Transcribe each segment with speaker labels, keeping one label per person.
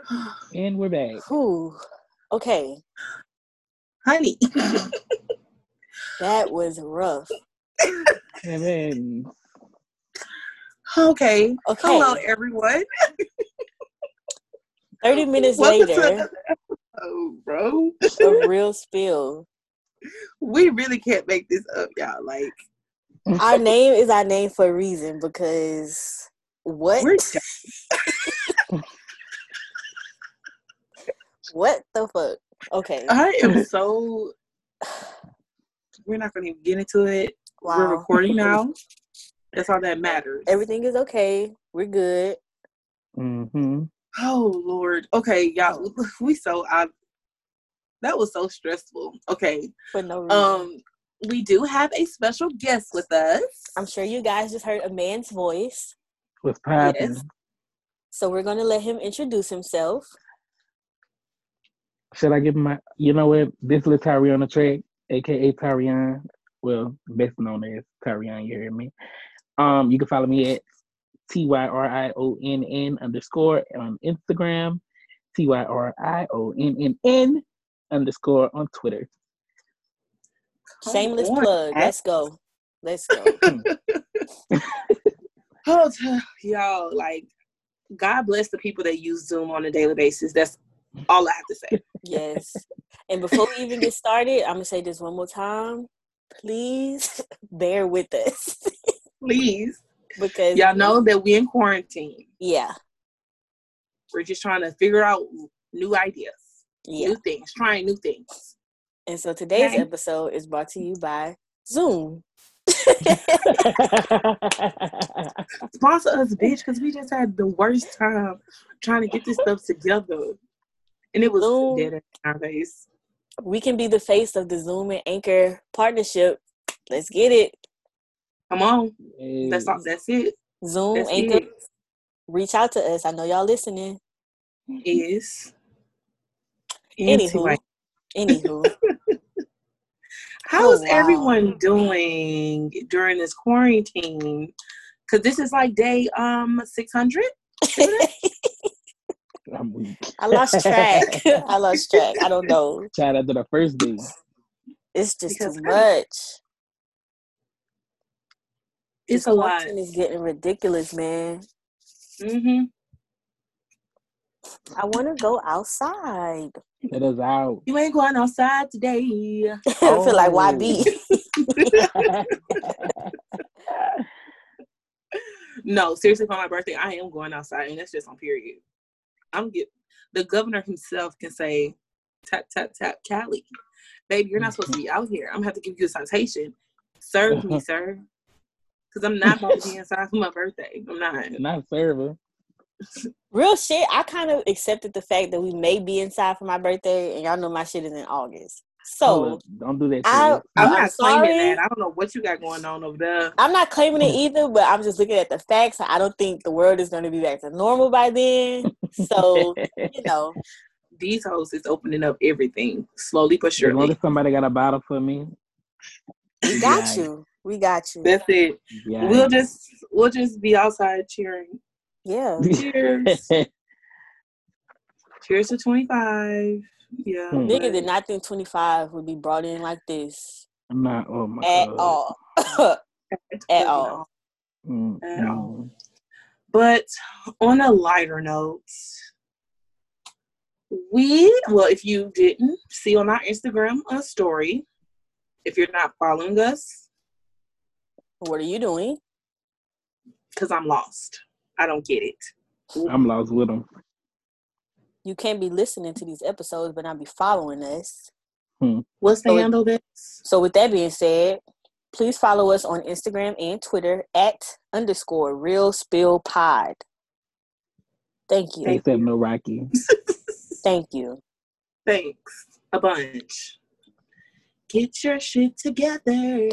Speaker 1: And we're back.
Speaker 2: Whew. Okay.
Speaker 3: Honey.
Speaker 2: That was rough.
Speaker 1: And then
Speaker 3: Okay.
Speaker 2: Okay.
Speaker 3: Hello, everyone.
Speaker 2: 30 minutes
Speaker 3: Welcome to
Speaker 2: later,
Speaker 3: another episode, bro.
Speaker 2: a real spill.
Speaker 3: We really can't make this up, y'all. Like,
Speaker 2: Our name is our name for a reason because what?
Speaker 3: we're
Speaker 2: What the fuck? Okay.
Speaker 3: I am so. We're not going to even get into it.
Speaker 2: Wow.
Speaker 3: We're recording now. That's all that matters.
Speaker 2: Everything is okay. We're good.
Speaker 1: mm-hmm.
Speaker 3: Oh, Lord. Okay, y'all. That was so stressful. Okay.
Speaker 2: For no reason.
Speaker 3: We do have a special guest with us.
Speaker 2: I'm sure you guys just heard a man's voice.
Speaker 1: What's popping?
Speaker 3: Yes.
Speaker 2: So we're going to let him introduce himself.
Speaker 1: Should I give him my, you know what? This little Tyrion on the track, aka Tyrion. Well, best known as Tyrion, you hear me? You can follow me at TYRIONN _ on Instagram, TYRIONNN _ on Twitter.
Speaker 2: Shameless plug. Let's go.
Speaker 3: Oh, y'all, like, God bless the people that use Zoom on a daily basis. That's all I have to say.
Speaker 2: Yes. And before we even get started, I'm going to say this one more time. Please bear with us.
Speaker 3: Please.
Speaker 2: Because
Speaker 3: y'all know that we in quarantine.
Speaker 2: Yeah.
Speaker 3: We're just trying to figure out new ideas.
Speaker 2: Yeah.
Speaker 3: New things. Trying new things.
Speaker 2: And so today's episode is brought to you by Zoom.
Speaker 3: Sponsor us, bitch, because we just had the worst time trying to get this stuff together. And it was
Speaker 2: Zoom.
Speaker 3: dead in our face.
Speaker 2: We can be the face of the Zoom and Anchor partnership. Let's get it.
Speaker 3: Come on.
Speaker 1: Hey.
Speaker 3: That's it.
Speaker 2: Zoom,
Speaker 3: That's
Speaker 2: Anchor,
Speaker 3: it.
Speaker 2: reach out to us. I know y'all listening.
Speaker 3: Yes.
Speaker 2: Anywho.
Speaker 3: How's everyone doing during this quarantine? Because this is like day 600.
Speaker 1: I'm weak.
Speaker 2: I lost track. I don't know.
Speaker 1: Shout out to the first day.
Speaker 2: It's just too much.
Speaker 3: It's a lot.
Speaker 2: It's getting ridiculous, man.
Speaker 3: Mm-hmm.
Speaker 2: I want to go outside.
Speaker 1: Let us out.
Speaker 3: You ain't going outside today.
Speaker 2: I feel like YB.
Speaker 3: No, seriously, for my birthday, I am going outside, and that's just on period. The governor himself can say, tap, tap, tap, Cali. Baby, you're not supposed to be out here. I'm going to have to give you a citation. Serve me, sir. Because I'm not going to be inside for my birthday. I'm not.
Speaker 1: Not serving.
Speaker 2: Real shit, I kind of accepted the fact that we may be inside for my birthday, and y'all know my shit is in August. So
Speaker 1: don't do that.
Speaker 3: I'm not
Speaker 2: sorry.
Speaker 3: claiming that. I don't know what you got going on over there.
Speaker 2: I'm not claiming it either, but I'm just looking at the facts. I don't think the world is going to be back to normal by then. So,
Speaker 3: these hoes is opening up everything slowly but surely.
Speaker 1: As long as somebody got a bottle for me,
Speaker 2: we got you.
Speaker 3: That's it.
Speaker 1: Yeah.
Speaker 3: We'll just be outside cheering.
Speaker 2: Yeah.
Speaker 3: Cheers. Cheers to 25. Yeah.
Speaker 2: Nigga did not think 25 would be brought in like this.
Speaker 1: I'm not. Oh my
Speaker 2: At
Speaker 1: God.
Speaker 2: all. At all.
Speaker 3: At all. But on a lighter note, if you didn't see on our Instagram a story, if you're not following us,
Speaker 2: what are you doing?
Speaker 3: Because I'm lost. I don't get it.
Speaker 1: I'm lost with them.
Speaker 2: You can't be listening to these episodes but not be following us.
Speaker 3: What's the handle this?
Speaker 2: So with that being said, please follow us on Instagram and Twitter @_RealSpillPod. Thank you.
Speaker 1: Except no Rocky.
Speaker 2: Thank you.
Speaker 3: Thanks. A bunch. Get your shit together.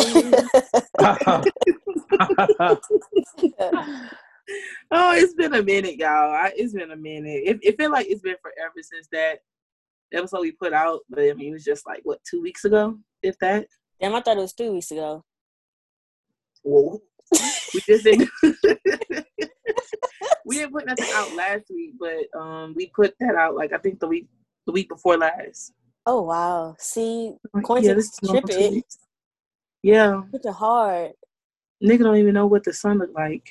Speaker 3: Oh, it's been a minute, y'all. It's been a minute. It feel like it's been forever since that episode we put out. But I mean, it was just like, 2 weeks ago, if that?
Speaker 2: Damn, I thought it was 3 weeks ago.
Speaker 3: Whoa. We just didn't. We didn't put nothing out last week, but we put that out like I think the week before last.
Speaker 2: Oh wow! See,
Speaker 3: Yeah, this is normal 2
Speaker 2: tripping.
Speaker 3: weeks. Yeah,
Speaker 2: It's hard.
Speaker 3: nigga don't even know what the sun look like.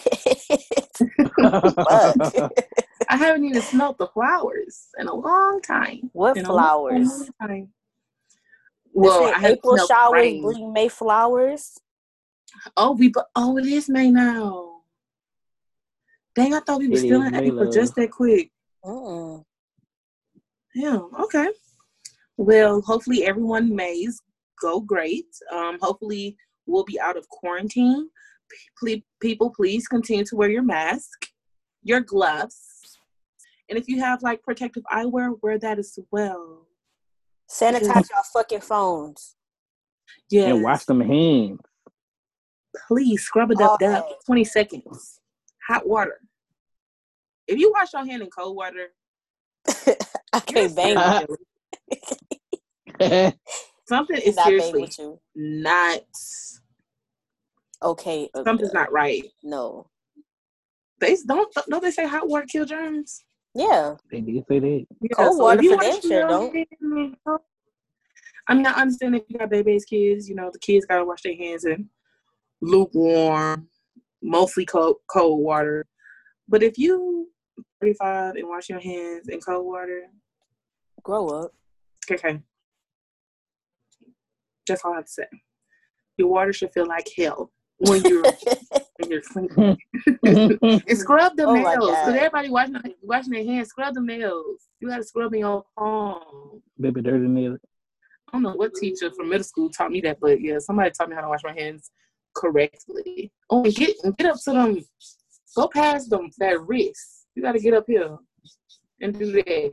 Speaker 2: Fuck.
Speaker 3: I haven't even smelled the flowers in a long time.
Speaker 2: What flowers?
Speaker 3: Long time. Well, I have
Speaker 2: April showers
Speaker 3: rain.
Speaker 2: bring May flowers.
Speaker 3: Oh, it is May now. Dang, I thought we were still in April just that quick. Yeah, okay. Well, hopefully everyone Mays go great. Hopefully we'll be out of quarantine. People, please continue to wear your mask, your gloves, and if you have like protective eyewear, wear that as well.
Speaker 2: Sanitize your fucking phones.
Speaker 3: Yeah,
Speaker 1: and wash them hands.
Speaker 3: Please scrub it up. 20 seconds. Hot water. If you wash your hand in cold water,
Speaker 2: I can't bang
Speaker 3: you. Something is seriously not
Speaker 2: okay.
Speaker 3: Something's not right.
Speaker 2: No.
Speaker 3: They don't they say hot water kill germs?
Speaker 2: Yeah.
Speaker 1: They did say that.
Speaker 3: Yeah,
Speaker 2: cold water for them sure don't.
Speaker 3: I mean, I understand if you got babies, kids, the kids gotta wash their hands in lukewarm, mostly cold water. But if you 35 and wash your hands in cold water,
Speaker 2: grow up. Okay.
Speaker 3: That's all I have to say. Your water should feel like hell when you're cleaning. And scrub the nails. Because everybody washing their hands, scrub the nails. You got to scrub in your palm.
Speaker 1: Baby dirty nails.
Speaker 3: I don't know what teacher from middle school taught me that, but yeah, somebody taught me how to wash my hands correctly. Oh, and get up to them. Go past them, that wrist. You got to get up here and do that.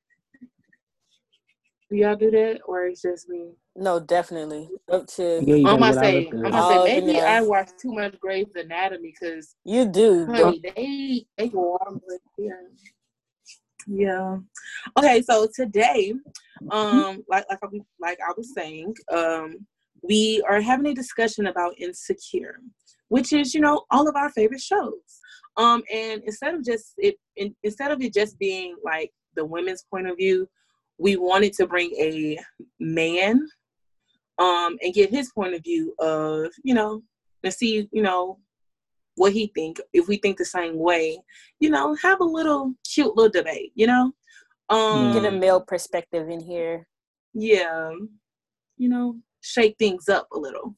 Speaker 3: Do y'all do that, or it's just me?
Speaker 2: No, definitely. Up to.
Speaker 3: I'm gonna say maybe I watch too much Grey's Anatomy because
Speaker 2: you do.
Speaker 3: Honey, they go on, but yeah. Okay, so today, like I was saying, we are having a discussion about Insecure, which is all of our favorite shows. And instead of it just being like the women's point of view, we wanted to bring a man, and get his point of view of, and see, what he think, if we think the same way, have a cute little debate, get
Speaker 2: a male perspective in here.
Speaker 3: Yeah. Shake things up a little.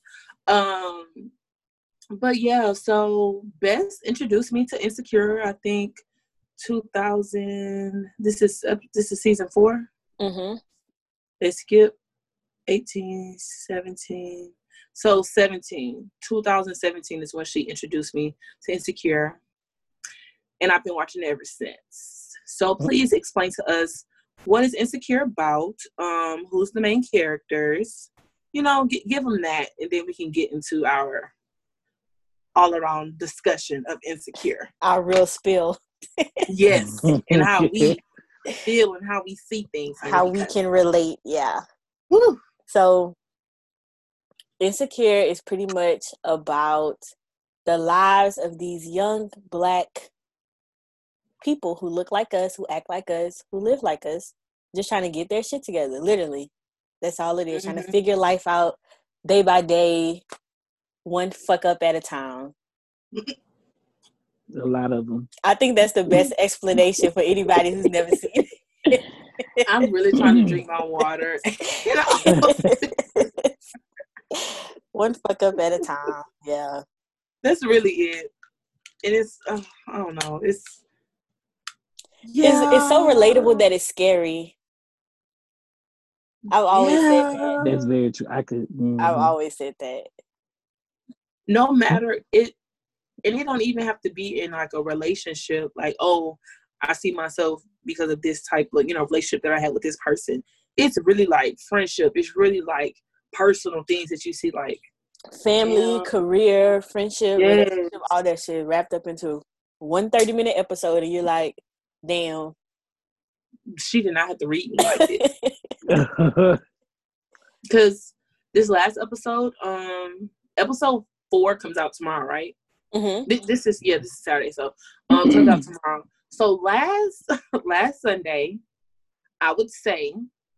Speaker 3: But yeah, so Bess introduced me to Insecure, I think 2000, this is season 4.
Speaker 2: Mm-hmm.
Speaker 3: They skip 18, 17. So 2017 is when she introduced me to Insecure. And I've been watching it ever since. So please explain to us, what is Insecure about? Who's the main characters? Give them that, and then we can get into our all-around discussion of Insecure.
Speaker 2: Our real spill.
Speaker 3: Yes, and how we feel and how we see things.
Speaker 2: How we can relate, yeah.
Speaker 3: Woo.
Speaker 2: So, Insecure is pretty much about the lives of these young Black people who look like us, who act like us, who live like us, just trying to get their shit together, literally. That's all it is, trying to figure life out day by day, one fuck up at a time.
Speaker 1: A lot of them.
Speaker 2: I think that's the best explanation for anybody who's never seen it.
Speaker 3: I'm really trying to drink my water.
Speaker 2: One fuck up at a time. Yeah.
Speaker 3: That's really it. And it's, I don't know. It's
Speaker 2: so relatable that it's scary. I've always said that.
Speaker 1: That's very true.
Speaker 2: I've always said that.
Speaker 3: No matter it, and it don't even have to be in like a relationship. Like, oh, I see myself because of this type of relationship that I had with this person. It's really like friendship. It's really like personal things that you see, like
Speaker 2: family, career, friendship, relationship, all that shit wrapped up into one 30-minute episode, and you're like, damn.
Speaker 3: She did not have to read me like this. Because this last episode, episode 4 comes out tomorrow, right? This is Saturday, so comes out tomorrow. So last Sunday, I would say,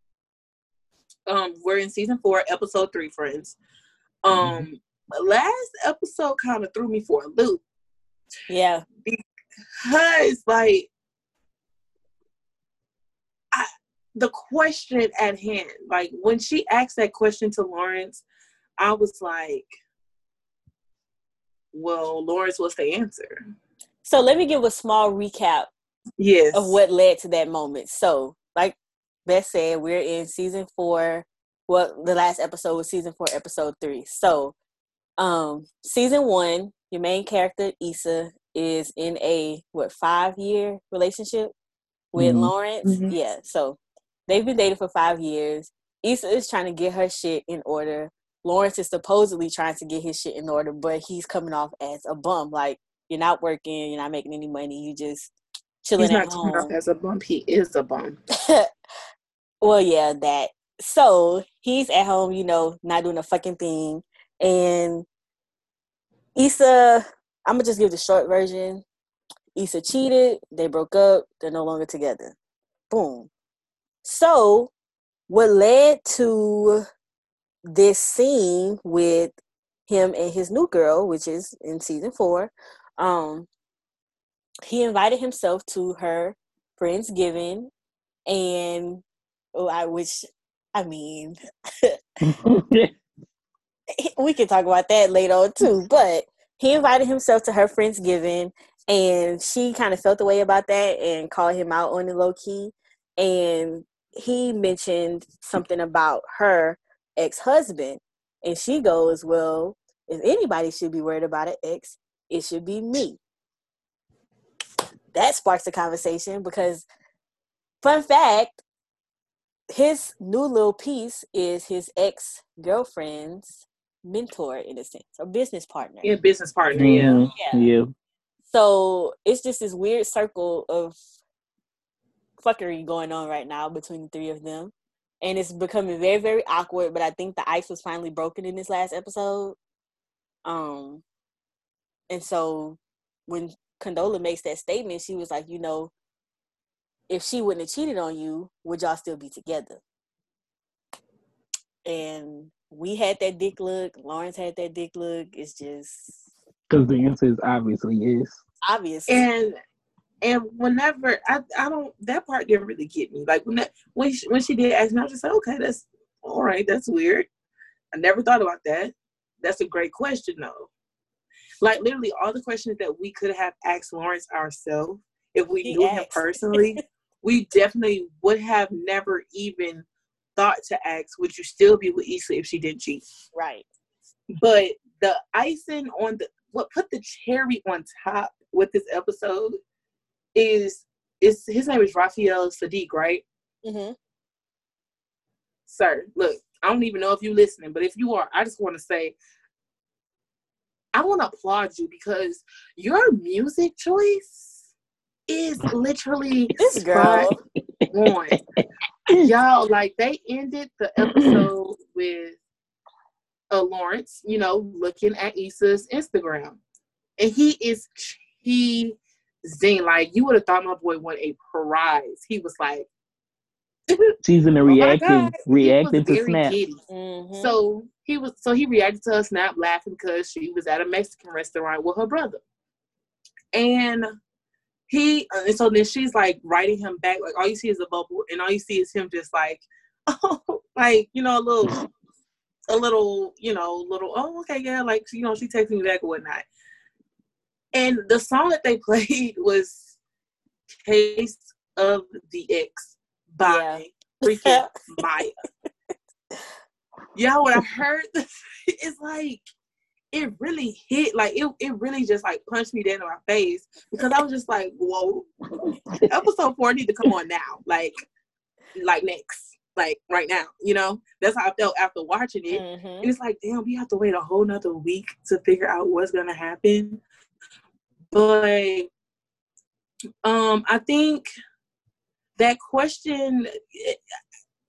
Speaker 3: we're in season 4, episode 3, friends. Last episode kind of threw me for a loop.
Speaker 2: Yeah,
Speaker 3: because like the question at hand, like when she asked that question to Lawrence, I was like, well, Lawrence, what's the answer?
Speaker 2: So let me give a small recap of what led to that moment. So, like Beth said, we're in season 4. Well, the last episode was season 4, episode 3. So, season 1, your main character, Issa, is in a 5-year relationship with Lawrence. Yeah, so they've been dating for 5 years. Issa is trying to get her shit in order. Lawrence is supposedly trying to get his shit in order, but he's coming off as a bum. Like, you're not working, you're not making any money, you just chilling at home. He's not coming
Speaker 3: off as a bum, he is a bum.
Speaker 2: Well, yeah, that. So, he's at home, not doing a fucking thing. And Issa, I'm going to just give the short version. Issa cheated, they broke up, they're no longer together. Boom. So, what led to this scene with him and his new girl, which is in season 4, he invited himself to her Friendsgiving, and we can talk about that later on too, but he invited himself to her Friendsgiving, and she kind of felt the way about that and called him out on the low key, and he mentioned something about her ex-husband, and she goes, well, if anybody should be worried about an ex, it should be me. That sparks a conversation because, fun fact, his new little piece is his ex-girlfriend's mentor, in a sense, or business partner.
Speaker 3: Yeah, business partner, yeah.
Speaker 2: So it's just this weird circle of fuckery going on right now between the three of them. And it's becoming very, very awkward, but I think the ice was finally broken in this last episode. And so when Condola makes that statement, she was like, if she wouldn't have cheated on you, would y'all still be together? And we had that dick look. Lawrence had that dick look. It's just...
Speaker 1: because the answer is obviously yes.
Speaker 2: Obviously.
Speaker 3: And whenever I don't, that part didn't really get me. Like when she did ask me, I was just like, okay, that's all right. That's weird. I never thought about that. That's a great question though. Like literally all the questions that we could have asked Lawrence ourselves if we knew him personally, we definitely would have never even thought to ask, would you still be with Issa if she didn't cheat?
Speaker 2: Right.
Speaker 3: But the icing on what put the cherry on top with this episode is his name is Raphael Saadiq, right?
Speaker 2: Mm-hmm.
Speaker 3: Sir, look, I don't even know if you're listening, but if you are, I just want to say, I want to applaud you because your music choice is literally
Speaker 2: this girl
Speaker 3: on. Y'all, like they ended the episode with Lawrence, looking at Issa's Instagram, and he is cheesing. Like you would have thought my boy won a prize. He was like,
Speaker 1: she's in the reacting to Snap.
Speaker 3: Mm-hmm. So he reacted to her Snap laughing because she was at a Mexican restaurant with her brother, and so then she's like writing him back, like all you see is a bubble, and all you see is him just like, oh, like a little, oh, okay, yeah, like she texted me back or whatnot. And the song that they played was "Case of the X" by freaking Maya. Yeah, when I heard this, it's like it really hit, like it really just like punched me dead in my face because I was just like, whoa, episode 4 need to come on now, like next, like right now, that's how I felt after watching it. Mm-hmm. And it's like, damn, we have to wait a whole nother week to figure out what's gonna happen. But I think that question,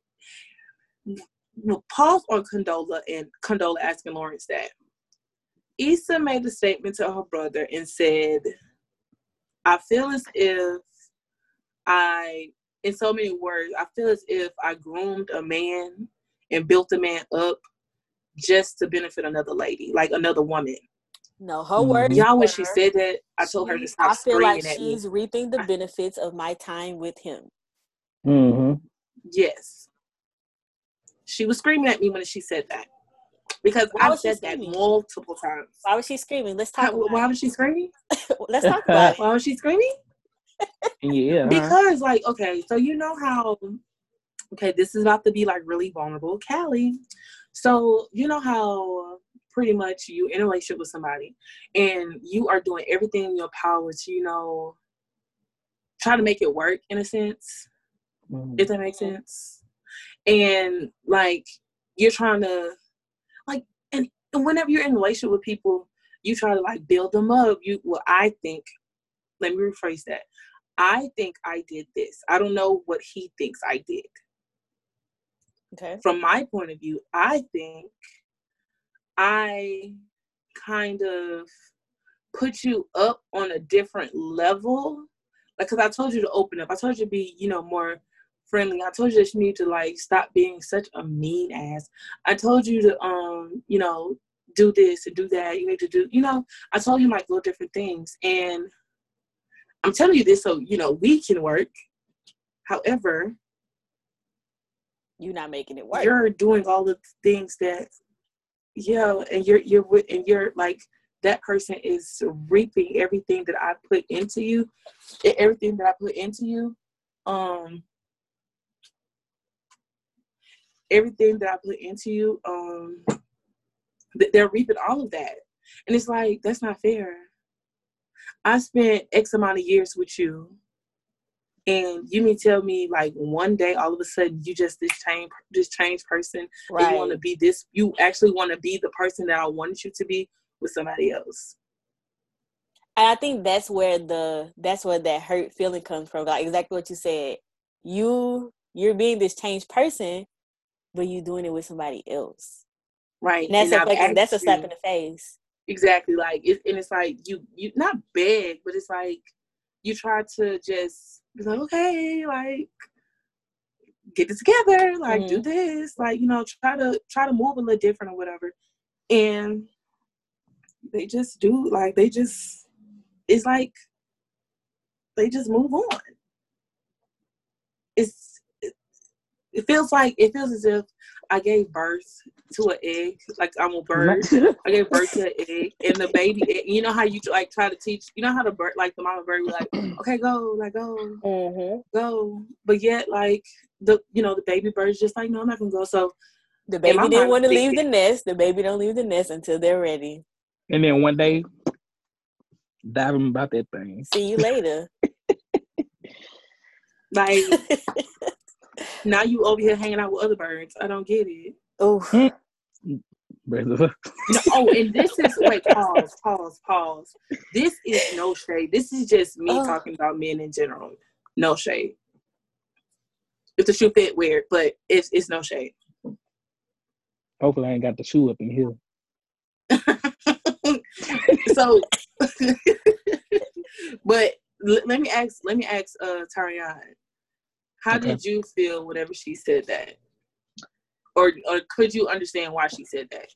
Speaker 3: pause on Condola asking Lawrence that. Issa made a statement to her brother and said, I feel as if in so many words, I feel as if I groomed a man and built a man up just to benefit another lady, like another woman.
Speaker 2: No, her words.
Speaker 3: Y'all, when she said that, I told her to stop screaming at me. I feel like
Speaker 2: she's reaping the benefits of my time with him.
Speaker 1: Mm-hmm.
Speaker 3: Yes. She was screaming at me when she said that. Because I said that multiple times.
Speaker 2: Why was she screaming? Let's talk about it.
Speaker 3: Why was she screaming?
Speaker 2: Let's talk about it.
Speaker 3: Why was she screaming?
Speaker 1: Yeah.
Speaker 3: Because, like, okay, so you know how, okay, this is about to be, like, really vulnerable. Callie. So, you know how pretty much you in a relationship with somebody and you are doing everything in your power to, you know, try to make it work in a sense, if that makes sense. And, like, you're trying to, like, and whenever you're in a relationship with people, you try to, like, build them up. I think, let me rephrase that. I think I did this. I don't know what he thinks I did.
Speaker 2: Okay.
Speaker 3: From my point of view, I think I kind of put you up on a different level. Like, because I told you to open up. I told you to be, you know, more friendly. I told you that you need to, like, stop being such a mean ass. I told you to, you know, do this and do that. You need to do, you know, I told you, like, little different things. And I'm telling you this so, you know, we can work. However,
Speaker 2: you're not making it work.
Speaker 3: You're doing all the things that, yeah, and you're like, that person is reaping everything that I put into you. Everything that I put into you. Everything that I put into you, they're reaping all of that. And it's like, that's not fair. I spent X amount of years with you, and you mean tell me, like, one day all of a sudden you just this changed person, right? And you want to be this, you actually want to be the person that I wanted you to be with somebody else.
Speaker 2: And I think that's where that hurt feeling comes from. Like, exactly what you said. You're being this changed person, but you doing it with somebody else.
Speaker 3: Right.
Speaker 2: And that's a slap in the face.
Speaker 3: Exactly. Like, it's like you not beg, but it's like you try to just be like, okay, like, get it together, like, do this, like, you know, try to move a little different or whatever. And they just do, like, it's like they just move on. It feels as if I gave birth to an egg, like I'm a bird. I gave birth to an egg, and the baby egg, you know how you, like, try to teach, you know how the bird, like, the mama bird be like, okay, go, like, go, go. But yet, like, the baby bird's just like, no, I'm not gonna go. So
Speaker 2: the baby didn't want to leave the nest. The baby don't leave the nest until they're ready.
Speaker 1: And then one day, dive him about that thing.
Speaker 2: See you later.
Speaker 3: Like, now you over here hanging out with other birds. I don't get it.
Speaker 2: Oh.
Speaker 3: No, and this is, wait, pause. This is no shade. This is just me talking about men in general. No shade. If the shoe fit, weird, but it's no shade.
Speaker 1: Hopefully I ain't got the shoe up in here.
Speaker 3: So, but let me ask Tarian, how did you feel whenever she said that? Or could you understand why she said that?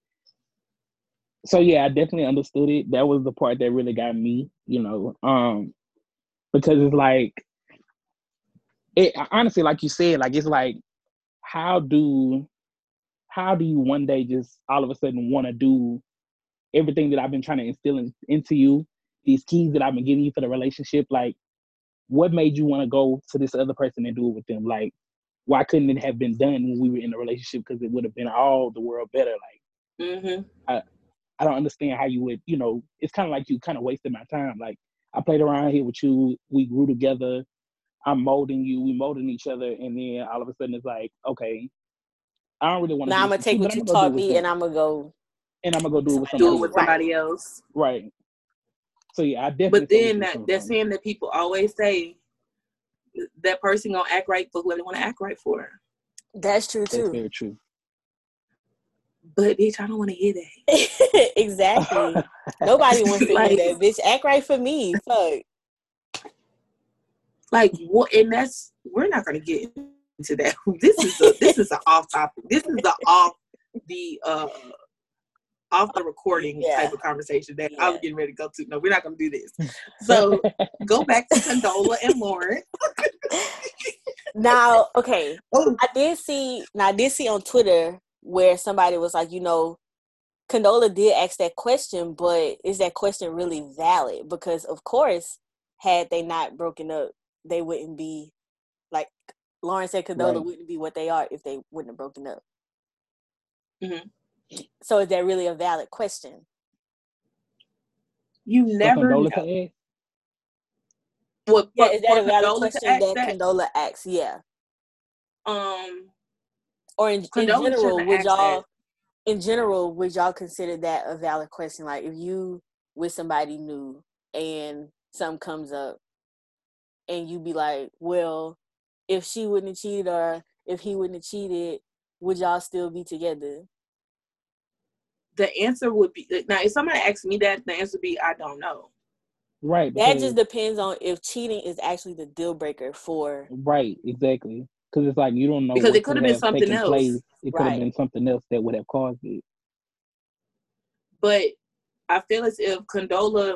Speaker 1: So yeah, I definitely understood it. That was the part that really got me, you know, because it's like, it honestly, like you said, like, it's like, how do you one day just all of a sudden want to do everything that I've been trying to instill into you, these keys that I've been giving you for the relationship? Like, what made you want to go to this other person and do it with them? Like, why couldn't it have been done when we were in a relationship? Because it would have been all the world better. Like, I don't understand how you would, you know, it's kind of like you kind of wasted my time. Like, I played around here with you. We grew together. I'm molding you. We molding each other. And then all of a sudden it's like, okay, I don't really want to.
Speaker 2: Now I'm going to take what you taught me and I'm going to go.
Speaker 1: And I'm going to go do it with
Speaker 3: somebody else.
Speaker 1: Right. So yeah, I definitely.
Speaker 3: But then that saying that people always say, that person going to act right for who they want to act right for.
Speaker 2: That's true too.
Speaker 1: That's very true.
Speaker 3: But bitch, I don't want to hear that.
Speaker 2: Exactly. Nobody wants to hear that, bitch. Act right for me. Fuck.
Speaker 3: Like what? And we're not gonna get into that. This is an off topic. This is the off the recording type of conversation that I was getting ready to go to. No, we're not gonna do this. So go back to Condola and Lauren.
Speaker 2: Now, okay. I did see on Twitter where somebody was like, Condola did ask that question, but is that question really valid? Because of course, had they not broken up, they wouldn't be like Lauren said. Condola wouldn't be what they are if they wouldn't have broken up.
Speaker 3: Mm-hmm.
Speaker 2: So is that really a valid question?
Speaker 3: You never know.
Speaker 2: Is that a valid question that Condola asks? Yeah. Or in general, would y'all consider that a valid question? Like if you with somebody new and something comes up and you be like, well, if she wouldn't have cheated or if he wouldn't have cheated, would y'all still be together?
Speaker 3: The answer would be, now if somebody asks me that, the answer would be, I don't know.
Speaker 1: Right.
Speaker 2: That just depends on if cheating is actually the deal breaker for.
Speaker 1: Right, exactly. Because it's like you don't know.
Speaker 3: Because it could have been something else.
Speaker 1: It could have been something else that would have caused it.
Speaker 3: But I feel as if Condola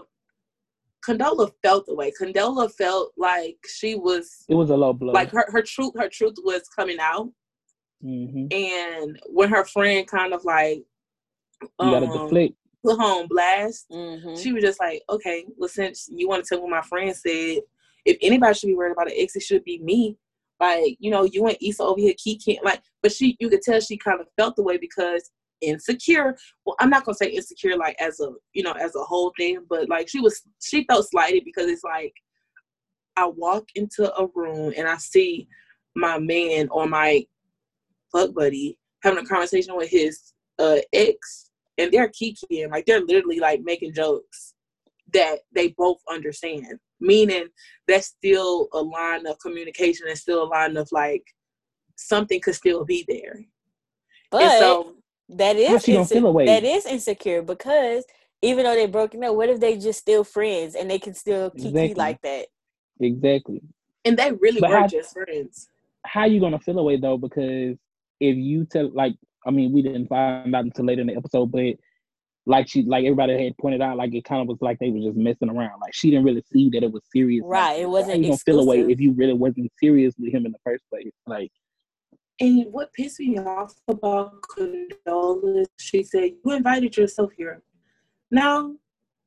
Speaker 3: felt the way. Condola felt like she was.
Speaker 1: It was a low blow.
Speaker 3: Like her truth was coming out.
Speaker 1: Mm-hmm.
Speaker 3: And when her friend kind of like
Speaker 1: you gotta deflect.
Speaker 3: Put her on blast, she was just like, okay, well, since you want to tell what my friend said, if anybody should be worried about an ex, it should be me. Like, you and Issa over here kicking, like, but you could tell she kind of felt the way because insecure. Well, I'm not gonna say insecure like as a whole thing, but like she felt slighted because it's like I walk into a room and I see my man or my fuck buddy having a conversation with his ex. And they're kikiing, like they're literally like making jokes that they both understand. Meaning that's still a line of communication and still a line of like something could still be there.
Speaker 2: But so, that is insecure because even though they're broken up, what if they just still friends and they can still kiki like that?
Speaker 1: Exactly.
Speaker 3: And they really were just friends.
Speaker 1: How you gonna feel away though? Because if you tell we didn't find out until later in the episode, but like everybody had pointed out, like it kind of was like they were just messing around. Like she didn't really see that it was serious.
Speaker 2: Right. It wasn't.
Speaker 1: How you gonna feel away if you really wasn't serious with him in the first place? Like.
Speaker 3: And what pissed me off about Condola, she said, you invited yourself here. Now,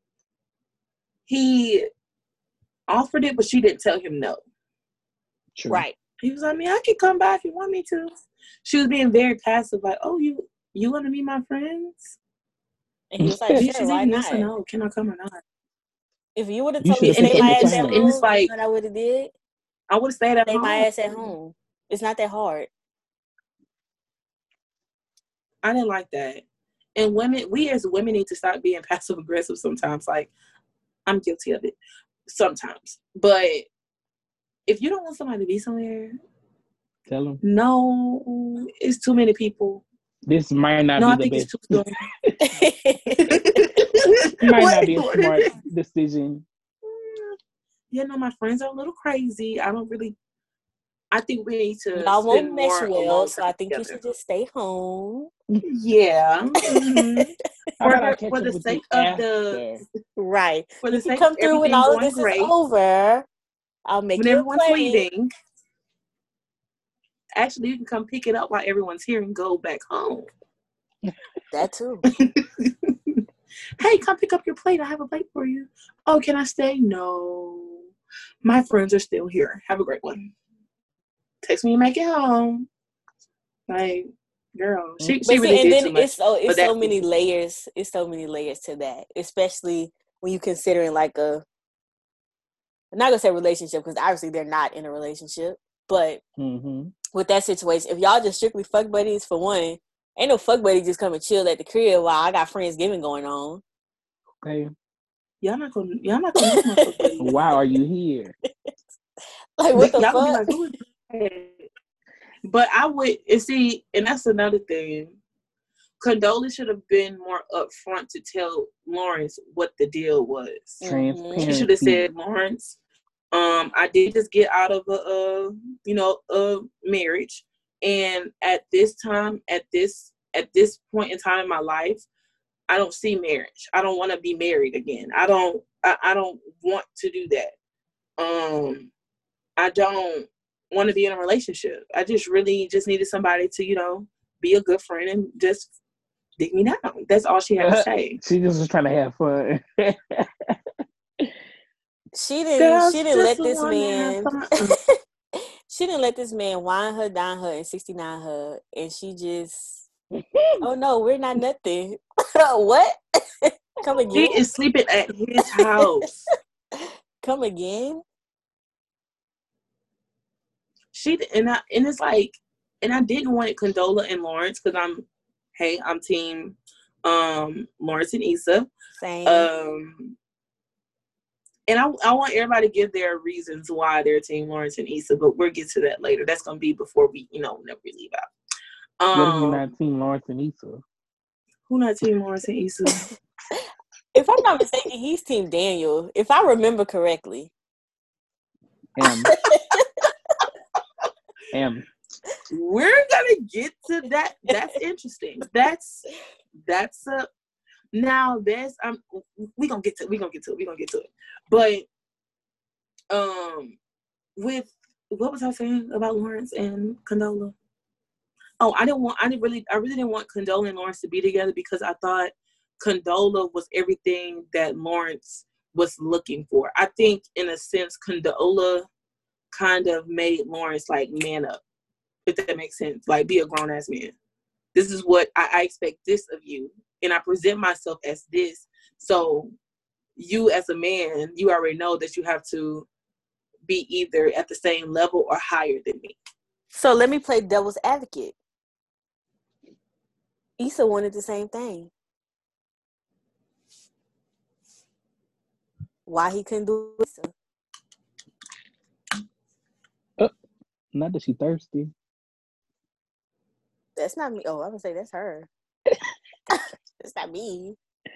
Speaker 3: he offered it, but she didn't tell him no.
Speaker 1: True.
Speaker 2: Right.
Speaker 3: He was like, I can come by if you want me to. She was being very passive, like, oh, you want to meet my friends?
Speaker 2: And he was like, sure, why not?
Speaker 3: Yes or no, can I come or not?
Speaker 2: If you would have told me to stay my ass at home,
Speaker 3: it's like,
Speaker 2: what I would have did?
Speaker 3: I would have stayed at home.
Speaker 2: Stay my ass at home. It's not that hard.
Speaker 3: I didn't like that. And we as women need to stop being passive aggressive sometimes. Like, I'm guilty of it sometimes. But if you don't want somebody to be somewhere,
Speaker 1: tell them.
Speaker 3: No, it's too many people.
Speaker 1: This might not be the best.
Speaker 3: It
Speaker 1: might not be a smart decision.
Speaker 3: My friends are a little crazy. I think we need to.
Speaker 2: Y'all won't mesh well, so I think you should just stay home.
Speaker 3: Yeah. Mm-hmm. for the sake of the
Speaker 2: right. For the sake come through when all of this is over. I'll make when
Speaker 3: everyone's leaving. Actually, you can come pick it up while everyone's here and go back home.
Speaker 2: That too.
Speaker 3: Hey, come pick up your plate. I have a plate for you. Oh, can I stay? No. My friends are still here. Have a great one. Text me and make it home. Like, girl, she really did too much.
Speaker 2: It's so many layers. It's so many layers to that, especially when you considering like I'm not gonna say relationship because obviously they're not in a relationship, but with that situation, if y'all just strictly fuck buddies, for one, ain't no fuck buddy just come and chill at the crib while I got Friendsgiving going on.
Speaker 1: Okay.
Speaker 3: Y'all not gonna know my fuck buddy.
Speaker 1: Why are you here?
Speaker 2: Like what the
Speaker 3: y'all
Speaker 2: fuck?
Speaker 3: Gonna be like, who is that? But I would see, and that's another thing. Condola should have been more upfront to tell Lawrence what the deal was.
Speaker 1: Transparency.
Speaker 3: She should have said, Lawrence, I did just get out of a marriage, and at this time, at this point in time in my life, I don't see marriage. I don't want to be married again. I don't want to do that. I don't want to be in a relationship. I just really just needed somebody to, be a good friend and just dig me down. That's all she had to say.
Speaker 1: She just was trying to have fun.
Speaker 2: She didn't let this man. She didn't let this man wine her, dine her, and 69 her, and she just. Oh no, we're not nothing. What? Come again?
Speaker 3: She is sleeping at his house.
Speaker 2: Come again?
Speaker 3: It's like, and I didn't want it Condola and Lawrence because I'm team Lawrence and Issa.
Speaker 2: Same.
Speaker 3: And I want everybody to give their reasons why they're team Lawrence and Issa, but we'll get to that later. That's gonna be before we, whenever we leave out.
Speaker 1: What if you're not team Lawrence and Issa?
Speaker 3: Who not team Lawrence and Issa?
Speaker 2: If I'm not mistaken, he's team Daniel, if I remember correctly.
Speaker 3: We're gonna get to that. That's interesting. That's now there's we're gonna get to it. But with what was I saying about Lawrence and Condola? Oh, I really didn't want Condola and Lawrence to be together because I thought Condola was everything that Lawrence was looking for. I think in a sense Condola kind of made Lawrence like man up, if that makes sense. Like, be a grown ass man. This is what I expect this of you, and I present myself as this. So you as a man, you already know that you have to be either at the same level or higher than me.
Speaker 2: So let me play devil's advocate. Issa wanted the same thing. Why he couldn't do Issa?
Speaker 1: Not that she thirsty.
Speaker 2: That's not me. Oh, I would say that's her. That's not me.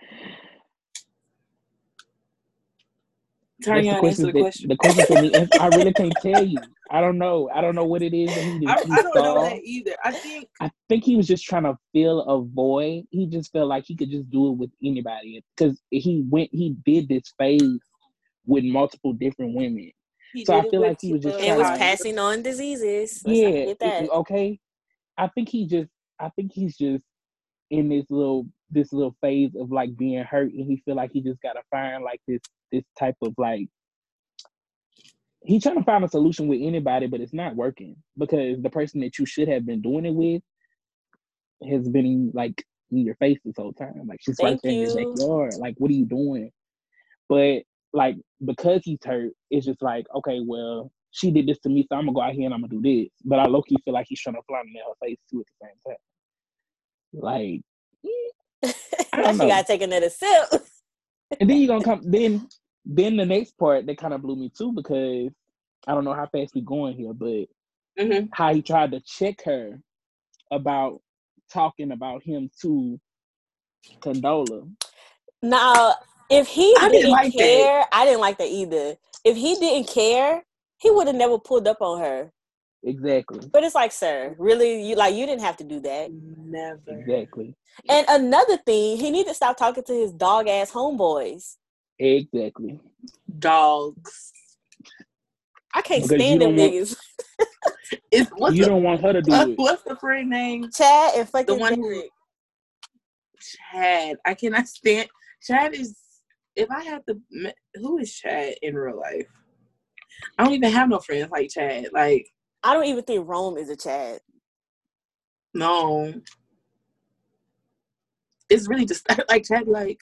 Speaker 3: Tanya, answer the question.
Speaker 1: The question for me is, I really can't tell you. I don't know. I don't know what it is that he
Speaker 3: I don't know that either. I think
Speaker 1: he was just trying to fill a void. He just felt like he could just do it with anybody because he did this phase with multiple different women. So I feel like he was just
Speaker 2: and was passing on diseases.
Speaker 1: Let's okay. I think he's just in this little phase of like being hurt, and he feel like he just gotta find like this type of like, he's trying to find a solution with anybody, but it's not working because the person that you should have been doing it with has been like in your face this whole time. Like, she's right there in your backyard. Like, what are you doing? But like, because he's hurt, it's just like, okay, well, she did this to me, so I'm gonna go out here and I'm gonna do this. But I low-key feel like he's trying to fly in her face too at the same time. Like, I don't know.
Speaker 2: You gotta take another sip.
Speaker 1: And then you're gonna come. Then the next part that kind of blew me too, because I don't know how fast we going here, but how he tried to check her about talking about him to Condola.
Speaker 2: Now, if he didn't care, I didn't like that either. If he didn't care, he would have never pulled up on her.
Speaker 1: Exactly.
Speaker 2: But it's like, sir, really, you didn't have to do that.
Speaker 3: Never.
Speaker 1: Exactly.
Speaker 2: And another thing, he need to stop talking to his dog ass homeboys.
Speaker 1: Exactly.
Speaker 3: Dogs.
Speaker 2: I can't stand them niggas.
Speaker 1: You don't want her to do it.
Speaker 3: What's the friend name?
Speaker 2: Chad and fucking
Speaker 3: the one
Speaker 2: Derek.
Speaker 3: Chad. I cannot stand. Chad is. If I had to, who is Chad in real life? I don't even have no friends like Chad. Like,
Speaker 2: I don't even think Rome is a Chad.
Speaker 3: No. It's really just like Chad, like.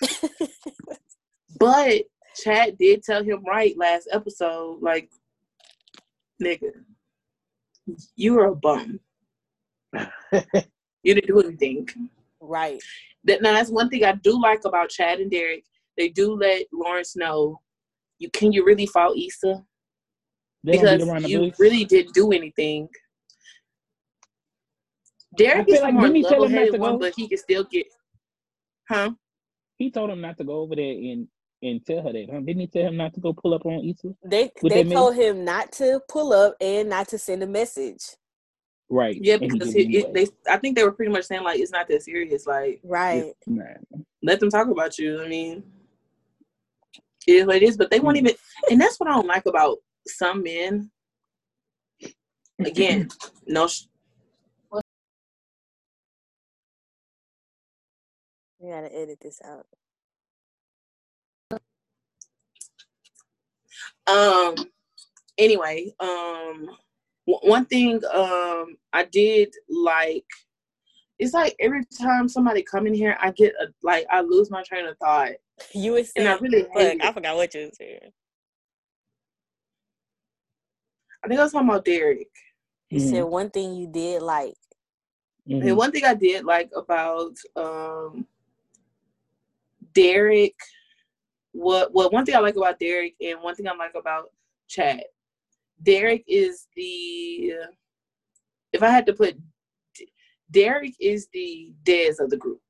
Speaker 3: But Chad did tell him right last episode, like, nigga, you were a bum. You didn't do anything.
Speaker 2: Right.
Speaker 3: Now, that's one thing I do like about Chad and Derek. They do let Lawrence know, can you really fault Issa? Because you really didn't do anything. Derek is the more
Speaker 1: didn't he tell him not
Speaker 3: level-headed
Speaker 1: to
Speaker 3: one,
Speaker 1: go?
Speaker 3: but he can still get, huh?
Speaker 1: He told him not to go over there and tell her that. Huh? Didn't he tell him not to go pull up on Issa?
Speaker 2: They told him not to pull up and not to send a message.
Speaker 1: Right.
Speaker 3: Yeah, because I think they were pretty much saying like it's not that serious. Like,
Speaker 2: right.
Speaker 3: Let them talk about you. I mean, it is what it is. But they won't even, and that's what I don't like about some men. Again, no.
Speaker 2: We gotta edit this out.
Speaker 3: Anyway, one thing I did like, it's like every time somebody come in here, I get I lose my train of thought.
Speaker 2: You were saying,
Speaker 3: and I really hate it.
Speaker 2: I forgot what you were saying.
Speaker 3: I think I was talking about Derek.
Speaker 2: You said one thing you did like.
Speaker 3: And one thing I did like about Derek, one thing I like about Derek and one thing I like about Chad. Derek is if I had to put, Derek is the Dez of the group.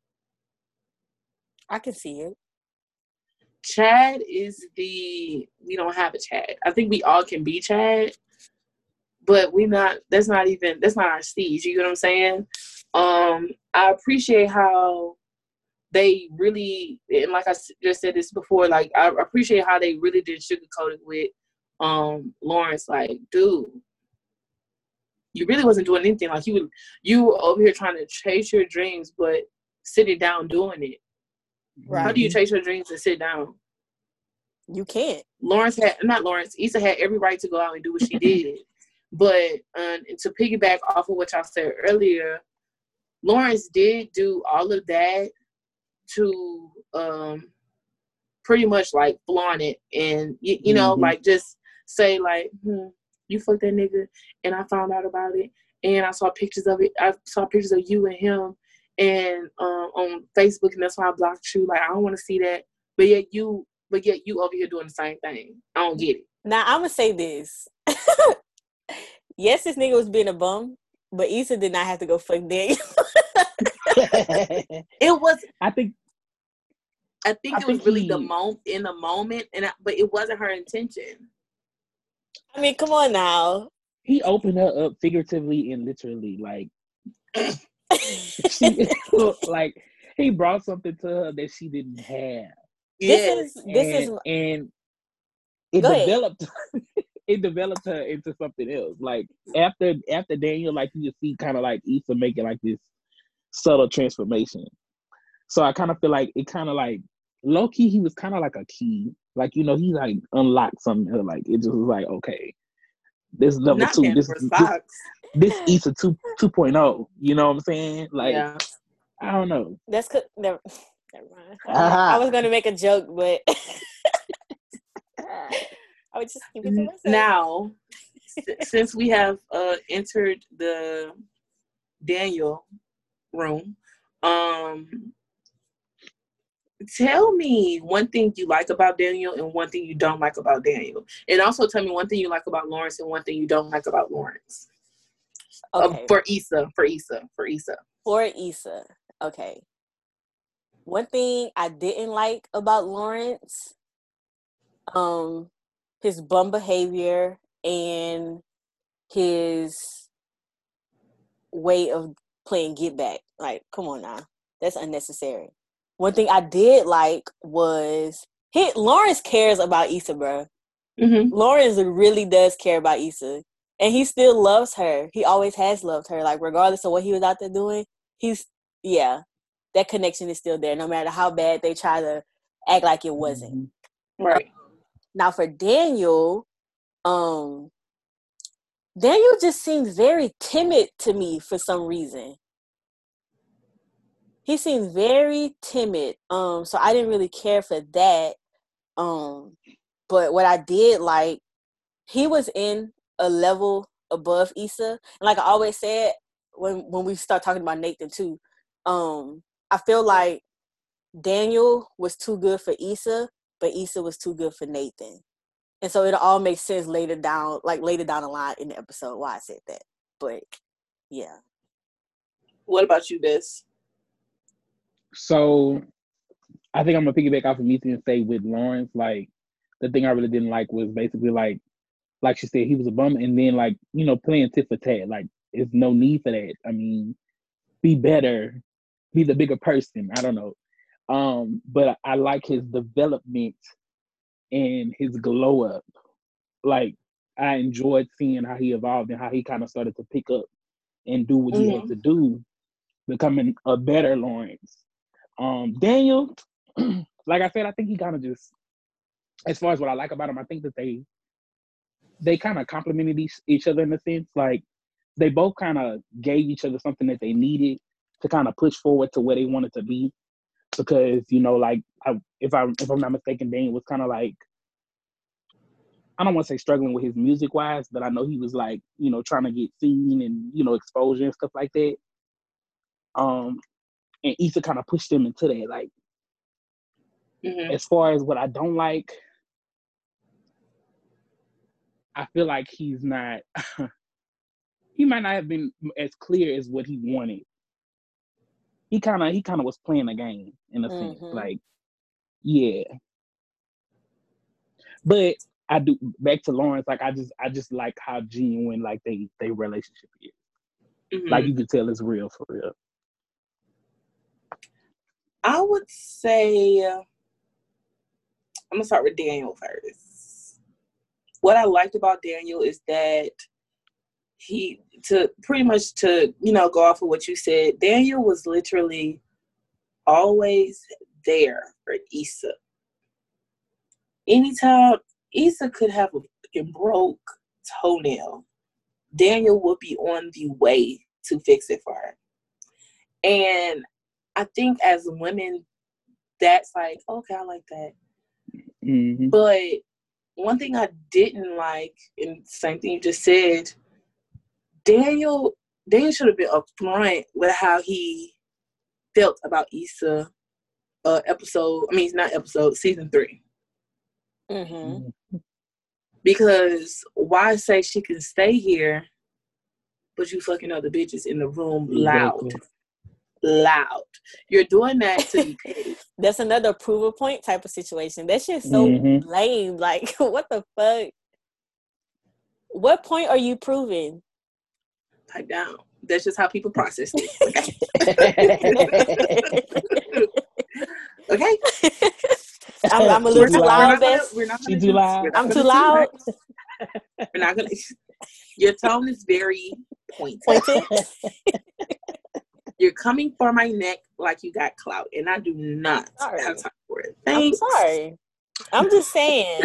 Speaker 2: I can see it.
Speaker 3: Chad is we don't have a Chad. I think we all can be Chad, but that's not our stage. You get what I'm saying? I appreciate how they really, and like I just said this before, like I appreciate how they really did sugarcoat it with Lawrence. Like, dude, you really wasn't doing anything. Like you were over here trying to chase your dreams, but sitting down doing it. Right. How do you chase your dreams and sit down?
Speaker 2: You can't.
Speaker 3: Issa had every right to go out and do what she did. But to piggyback off of what y'all said earlier, Lawrence did do all of that to pretty much like flaunt it and you know like just say like you fucked that nigga and I found out about it and I saw pictures of it. I saw pictures of you and him and on Facebook and that's why I blocked you. Like I don't want to see that. But yet you over here doing the same thing. I don't get it.
Speaker 2: Now I'm gonna say this. Yes, this nigga was being a bum, but Issa did not have to go fuck Daniel.
Speaker 3: It was.
Speaker 1: I think
Speaker 3: it was really in the moment, but it wasn't her intention.
Speaker 2: I mean, come on now.
Speaker 1: He opened her up figuratively and literally, like like he brought something to her that she didn't have.
Speaker 2: This is
Speaker 1: and it developed. It developed her into something else. Like after Daniel, like you just see kind of like Issa making like this subtle transformation. So I kind of feel like it kind of like low key he was kind of like a key. Like he like unlocked something. Like it just was like okay, this is number 2. This Issa 2.0. You know what I'm saying? Like I don't know.
Speaker 2: That's never mind. I was gonna make a joke, but. I would just keep it to myself.
Speaker 3: Now, since we have entered the Daniel room, tell me one thing you like about Daniel and one thing you don't like about Daniel. And also tell me one thing you like about Lawrence and one thing you don't like about Lawrence. Okay. For Issa.
Speaker 2: Okay. One thing I didn't like about Lawrence, his bum behavior and his way of playing get back. Like, come on now. That's unnecessary. One thing I did like was Lawrence cares about Issa, bro. Mm-hmm. Lawrence really does care about Issa. And he still loves her. He always has loved her. Like, regardless of what he was out there doing, that connection is still there, no matter how bad they try to act like it wasn't.
Speaker 3: Right.
Speaker 2: Now for Daniel, Daniel just seems very timid to me for some reason. He seems very timid. So I didn't really care for that. But what I did like, he was in a level above Issa. And like I always said, when we start talking about Nathan too, I feel like Daniel was too good for Issa, but Issa was too good for Nathan. And so it all makes sense later down the line in the episode why I said that. But yeah.
Speaker 3: What about you, Des?
Speaker 1: So I think I'm gonna piggyback off of Missy and say with Lawrence, like the thing I really didn't like was basically like she said, he was a bum, and then like playing tit for tat. Like, there's no need for that. I mean, be better, be the bigger person. I don't know. But I like his development and his glow up. Like, I enjoyed seeing how he evolved and how he kind of started to pick up and do what he had to do, becoming a better Lawrence. Daniel, like I said, I think he kind of just, as far as what I like about him, I think that they kind of complimented each other in a sense. Like, they both kind of gave each other something that they needed to kind of push forward to where they wanted to be. Because like, if I'm not mistaken, Daniel was kind of like, I don't want to say struggling with his music wise, but I know he was like, trying to get seen and exposure and stuff like that. And Issa kind of pushed him into that. Like, as far as what I don't like, I feel like he's not. He might not have been as clear as what he wanted. He kind of was playing a game in a sense. Like, yeah. But I do, back to Lawrence. Like, I just like how genuine like they relationship is. Like, you could tell it's real for real.
Speaker 3: I would say I'm gonna start with Daniel first. What I liked about Daniel is that to go off of what you said, Daniel was literally always there for Issa. Anytime Issa could have a fucking broke toenail, Daniel would be on the way to fix it for her. And I think as women, that's like, okay, I like that. But one thing I didn't like, and same thing you just said, Daniel should have been upfront with how he felt about Issa. Season 3. Because why say she can stay here, but you fucking other bitches in the room loud? You're doing that to be paid.
Speaker 2: That's another approval point type of situation. That shit's so lame. Like, what the fuck? What point are you proving?
Speaker 3: Pipe down. That's just how people process it. Okay.
Speaker 2: Okay. I'm a little too loud, Bess.
Speaker 1: She's too loud.
Speaker 2: I'm too loud.
Speaker 3: We're not gonna. Your tone is very pointed. You're coming for my neck like you got clout, and I do not have time for it. Thanks.
Speaker 2: I'm sorry. I'm just saying.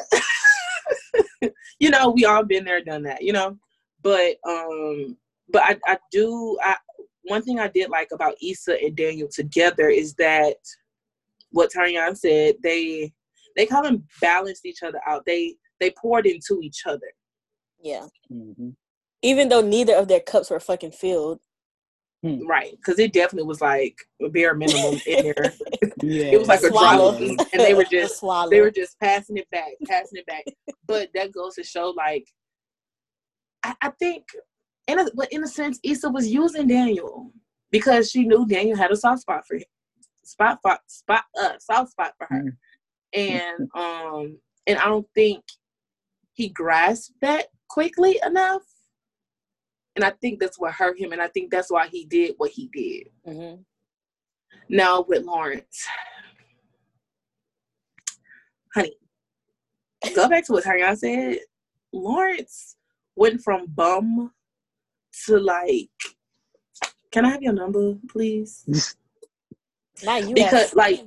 Speaker 3: We all been there, done that. But I do. One thing I did like about Issa and Daniel together is that what Tarian said, they kind of balanced each other out. They poured into each other.
Speaker 2: Yeah. Even though neither of their cups were fucking filled.
Speaker 3: Right, because it definitely was like a bare minimum in there.
Speaker 1: Yeah.
Speaker 3: It was like a drop, and they were just passing it back. But that goes to show, like, I think, in a sense, Issa was using Daniel because she knew Daniel had a soft spot for him, soft spot for her, and I don't think he grasped that quickly enough. And I think that's what hurt him, and I think that's why he did what he did. Now with Lawrence, honey, go back to what Tariana said. Lawrence went from bum to like, can I have your number, please?
Speaker 2: Not you,
Speaker 3: because like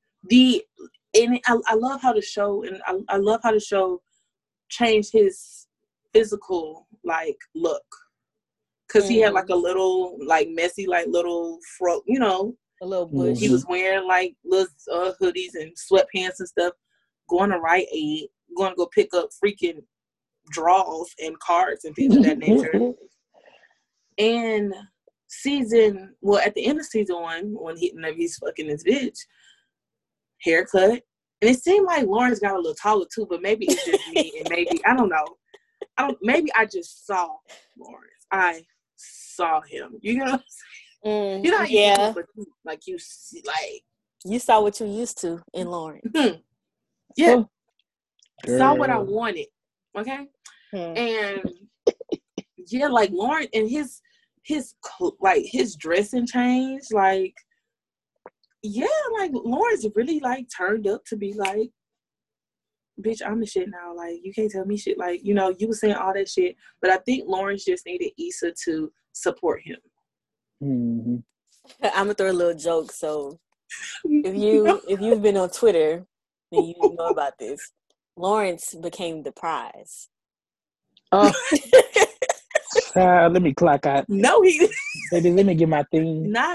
Speaker 3: I love how the show, and I love how the show changed his physical like look. Because he had like a little, like messy, like little fro,
Speaker 2: a little bush.
Speaker 3: He was wearing like little hoodies and sweatpants and stuff, going to Rite Aid, going to go pick up freaking draws and cards and things of that nature. And at the end of season 1, when he's fucking his bitch, haircut. And it seemed like Lawrence got a little taller too, but maybe it's just me, and maybe, I don't know. Maybe I just saw Lawrence. I saw him. You know what I'm saying? You know how you
Speaker 2: yeah.
Speaker 3: but like you see, like
Speaker 2: you saw what you used to in Lauren.
Speaker 3: Yeah.
Speaker 1: Girl.
Speaker 3: Saw what I wanted. Okay. And yeah, like Lauren and his like his dressing changed. Like, yeah, like Lauren's really like turned up to be like, bitch, I'm the shit now. Like, you can't tell me shit. Like, you know, you were saying all that shit, but I think Lawrence just needed Issa to support him.
Speaker 1: Mm-hmm.
Speaker 2: I'm gonna throw a little joke. So if you've been on Twitter, then you know about this. Lawrence became the prize.
Speaker 1: Oh, let me clock out.
Speaker 3: No, he
Speaker 1: Baby, let me get my thing.
Speaker 3: not.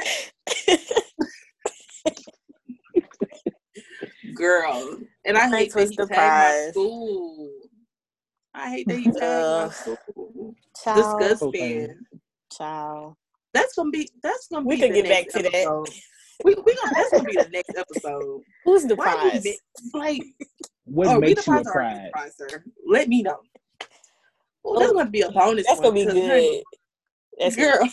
Speaker 3: Girl, and I hate that he tagged my school. I hate that he tagged my school. Disgusting.
Speaker 2: Child.
Speaker 3: That's gonna be.
Speaker 2: We could get back to
Speaker 3: episode. That. That's gonna be the next episode.
Speaker 2: Who's the prize?
Speaker 3: Like,
Speaker 1: what makes you a prize?
Speaker 3: Sir? Let me know. Well, that's gonna be a bonus.
Speaker 2: That's gonna be good.
Speaker 3: That's girl.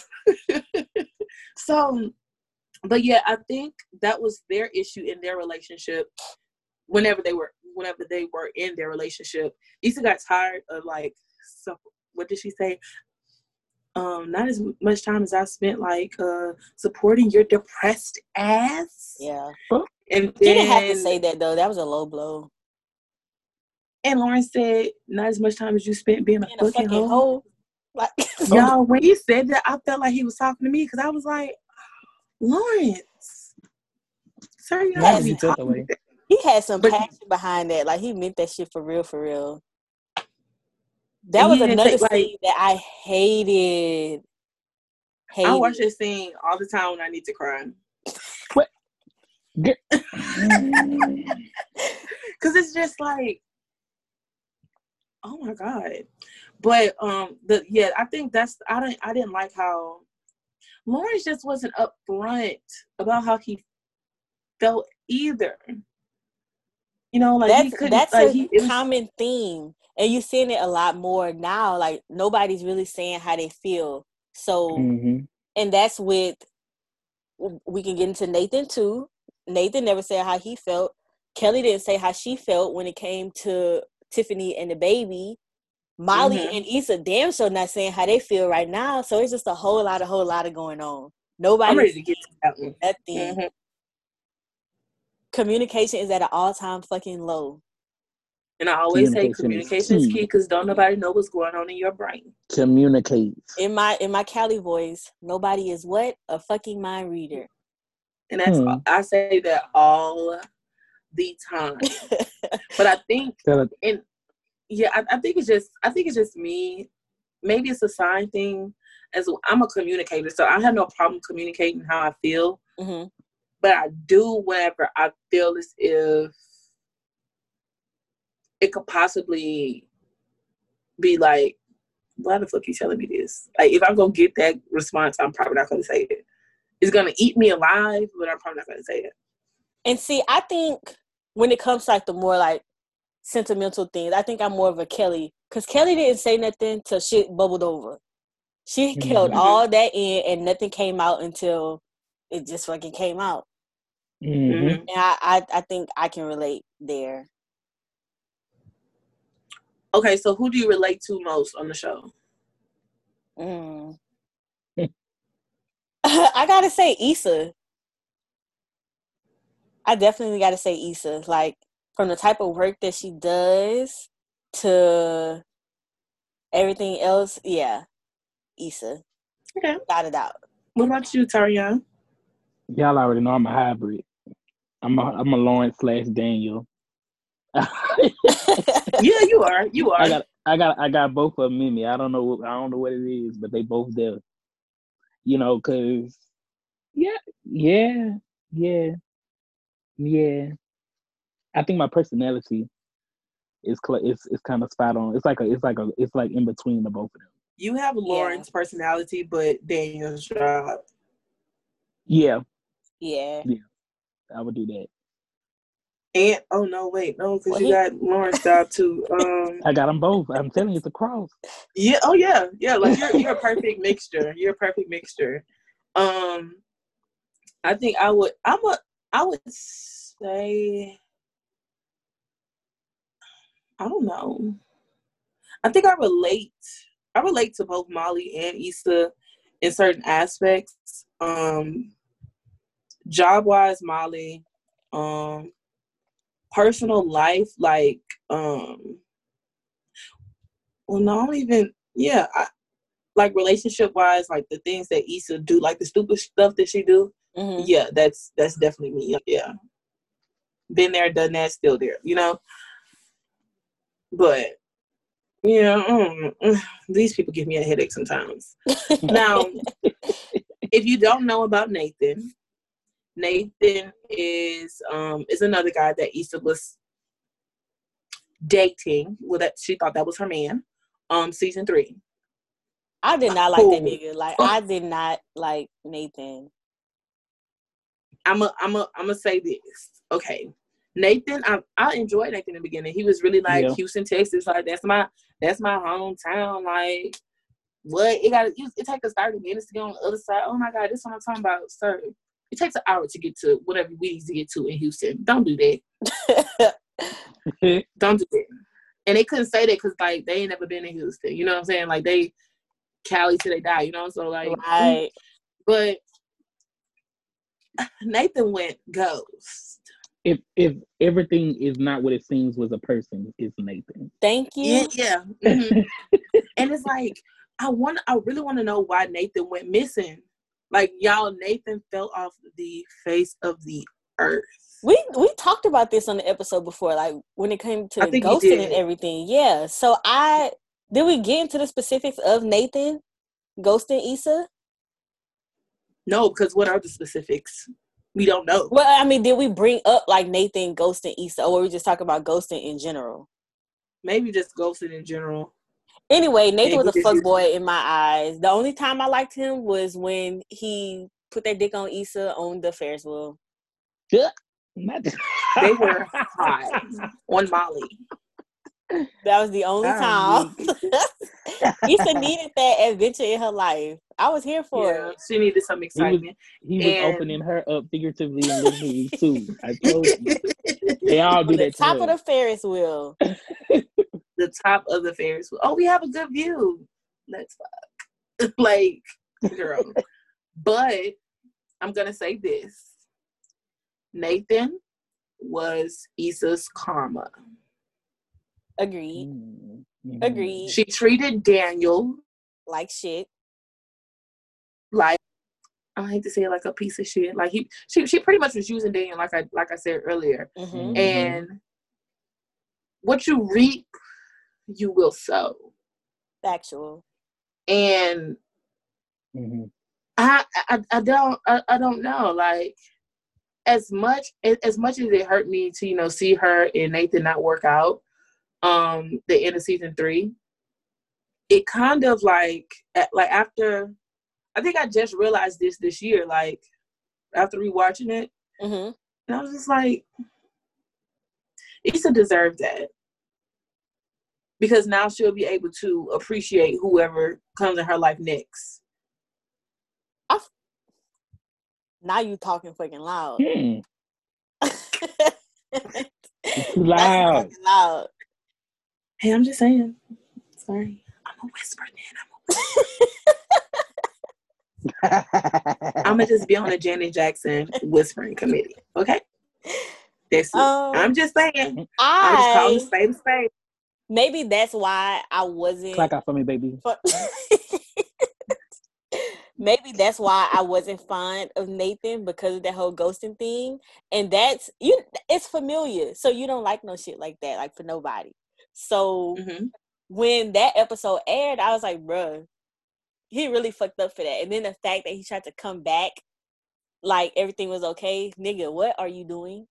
Speaker 3: So, but yeah, I think that was their issue in their relationship. Whenever they were in their relationship, Issa got tired of like. So, what did she say? Not as much time as I spent like supporting your depressed ass.
Speaker 2: Yeah.
Speaker 3: And
Speaker 2: you didn't have to say that though. That was a low blow.
Speaker 3: And Lauren said, not as much time as you spent being a fucking hoe.
Speaker 2: Like,
Speaker 3: y'all, when he said that, I felt like he was talking to me because I was like, Lawrence, sir, you have to be talking.
Speaker 2: He had some passion behind that. Like, he meant that shit for real, for real. That was another scene that I hated.
Speaker 3: I watch this scene all the time when I need to cry.
Speaker 1: What?
Speaker 3: Because it's just like, oh my God. But I think I didn't like how Lawrence just wasn't upfront about how he felt either. You know, like
Speaker 2: that's a common theme. And you're seeing it a lot more now. Like, nobody's really saying how they feel. So, and that's we can get into Nathan too. Nathan never said how he felt. Kelly didn't say how she felt when it came to Tiffany and the baby. Molly and Issa damn sure not saying how they feel right now. So it's just a whole lot of going on.
Speaker 3: I'm ready to get to that one.
Speaker 2: Nothing. Communication is at an all-time fucking low.
Speaker 3: And I always say communication is key because don't nobody know what's going on in your brain.
Speaker 1: Communicate.
Speaker 2: In my Cali voice, nobody is what? A fucking mind reader.
Speaker 3: And that's I say that all the time. But I think I think it's just me. Maybe it's a sign thing. As I'm a communicator, so I have no problem communicating how I feel. Mm-hmm. But I do whenever I feel as if it could possibly be like, why the fuck you telling me this? Like, if I'm going to get that response, I'm probably not going to say it. It's going to eat me alive, but I'm probably not going to say it.
Speaker 2: And see, I think when it comes to like the more like sentimental things, I think I'm more of a Kelly. Because Kelly didn't say nothing till shit bubbled over. She held all that in and nothing came out until it just fucking came out. And I think I can relate there.
Speaker 3: Okay, so who do you relate to most on the show?
Speaker 2: I gotta say Issa. I definitely gotta say Issa. Like, from the type of work that she does to everything else, yeah, Issa.
Speaker 3: Okay.
Speaker 2: Got it out.
Speaker 3: What about you, Tariana?
Speaker 1: Y'all already know I'm a hybrid. I'm a Lawrence / Daniel.
Speaker 3: Yeah, you are. You are.
Speaker 1: I got both of them in me. I don't know what it is, but they both there. You know, cause yeah. I think my personality is kind of spot on. It's like in between the both of them.
Speaker 3: You have Lauren's personality, but Daniel's job.
Speaker 1: Yeah.
Speaker 2: Yeah.
Speaker 1: I would do that.
Speaker 3: And because you got Lauren's job too.
Speaker 1: I got them both. I'm telling you, it's a cross.
Speaker 3: Yeah. Oh yeah. Yeah. Like you're a perfect mixture. You're a perfect mixture. I think I would say, I don't know. I think I relate to both Molly and Issa in certain aspects. Job wise, Molly. Personal life, like, well, no, I don't even, yeah, like relationship wise, like the things that Issa do, like the stupid stuff that she do.
Speaker 2: Mm-hmm.
Speaker 3: Yeah, that's definitely me. Yeah, been there, done that, still there, you know. But yeah, these people give me a headache sometimes. Now, if you don't know about Nathan is another guy that Issa was dating. Well, that she thought that was her man. Season 3.
Speaker 2: I did not like that nigga. Like, I did not like Nathan.
Speaker 3: I'm a say this. Okay. Nathan, I enjoyed Nathan in the beginning. He was really like, Houston, Texas, like that's my hometown. Like, what? It takes us 30 minutes to get on the other side. Oh my God, this is what I'm talking about, sir. It takes an hour to get to whatever we need to get to in Houston. Don't do that. Don't do that. And they couldn't say that because like they ain't never been in Houston. You know what I'm saying? Like they Cali till they die, you know? So like,
Speaker 2: right.
Speaker 3: But Nathan went ghost.
Speaker 1: If everything is not what it seems was a person, it's Nathan.
Speaker 2: Thank you.
Speaker 3: Yeah. Mm-hmm. And it's like, I really want to know why Nathan went missing. Like, y'all, Nathan fell off the face of the earth.
Speaker 2: We talked about this on the episode before, like when it came to the ghosting and everything. Yeah. So did we get into the specifics of Nathan ghosting Issa?
Speaker 3: No, because what are the specifics? We don't know.
Speaker 2: Well, I mean, did we bring up like Nathan ghosting Issa, or were we just talking about ghosting in general?
Speaker 3: Maybe just ghosting in general.
Speaker 2: Anyway, Nathan was a fuckboy in my eyes. The only time I liked him was when he put that dick on Issa on the Ferris wheel.
Speaker 3: They were hot on Molly.
Speaker 2: That was the only time. Issa needed that adventure in her life. I was here for it.
Speaker 3: She needed some excitement.
Speaker 1: He was opening her up figuratively and literally too. I told you. They all do that.
Speaker 2: The top of the Ferris wheel.
Speaker 3: The top of the Ferris wheel. Oh, we have a good view. Let's fuck. Like, girl. But I'm gonna say this. Nathan was Issa's karma.
Speaker 2: Agreed.
Speaker 1: Mm-hmm.
Speaker 2: Agreed.
Speaker 3: She treated Daniel
Speaker 2: like shit.
Speaker 3: Like, I hate to say it, like a piece of shit. Like she pretty much was using Daniel, like I said earlier.
Speaker 2: Mm-hmm.
Speaker 3: And what you reap, you will sow.
Speaker 2: Factual.
Speaker 3: And I don't know. Like, as much as it hurt me to, you know, see her and Nathan not work out, the end of season 3, it kind of like after, I think I just realized this year, like after rewatching it, and I was just like, Issa deserved that, because now she'll be able to appreciate whoever comes in her life next.
Speaker 2: Now you talking fucking loud.
Speaker 1: It's loud.
Speaker 2: Loud.
Speaker 3: Hey, I'm just saying. Sorry. I'm a whisper, man. I'm going to just be on a Janet Jackson whispering committee. Okay? That's it. I'm just saying. I'm just calling spade a spade.
Speaker 2: Maybe that's why I wasn't.
Speaker 1: Clack out for me, baby.
Speaker 2: Maybe that's why I wasn't fond of Nathan, because of that whole ghosting thing. And it's familiar. So you don't like no shit like that, like for nobody. So when that episode aired, I was like, bruh, he really fucked up for that. And then the fact that he tried to come back like everything was okay. Nigga, what are you doing?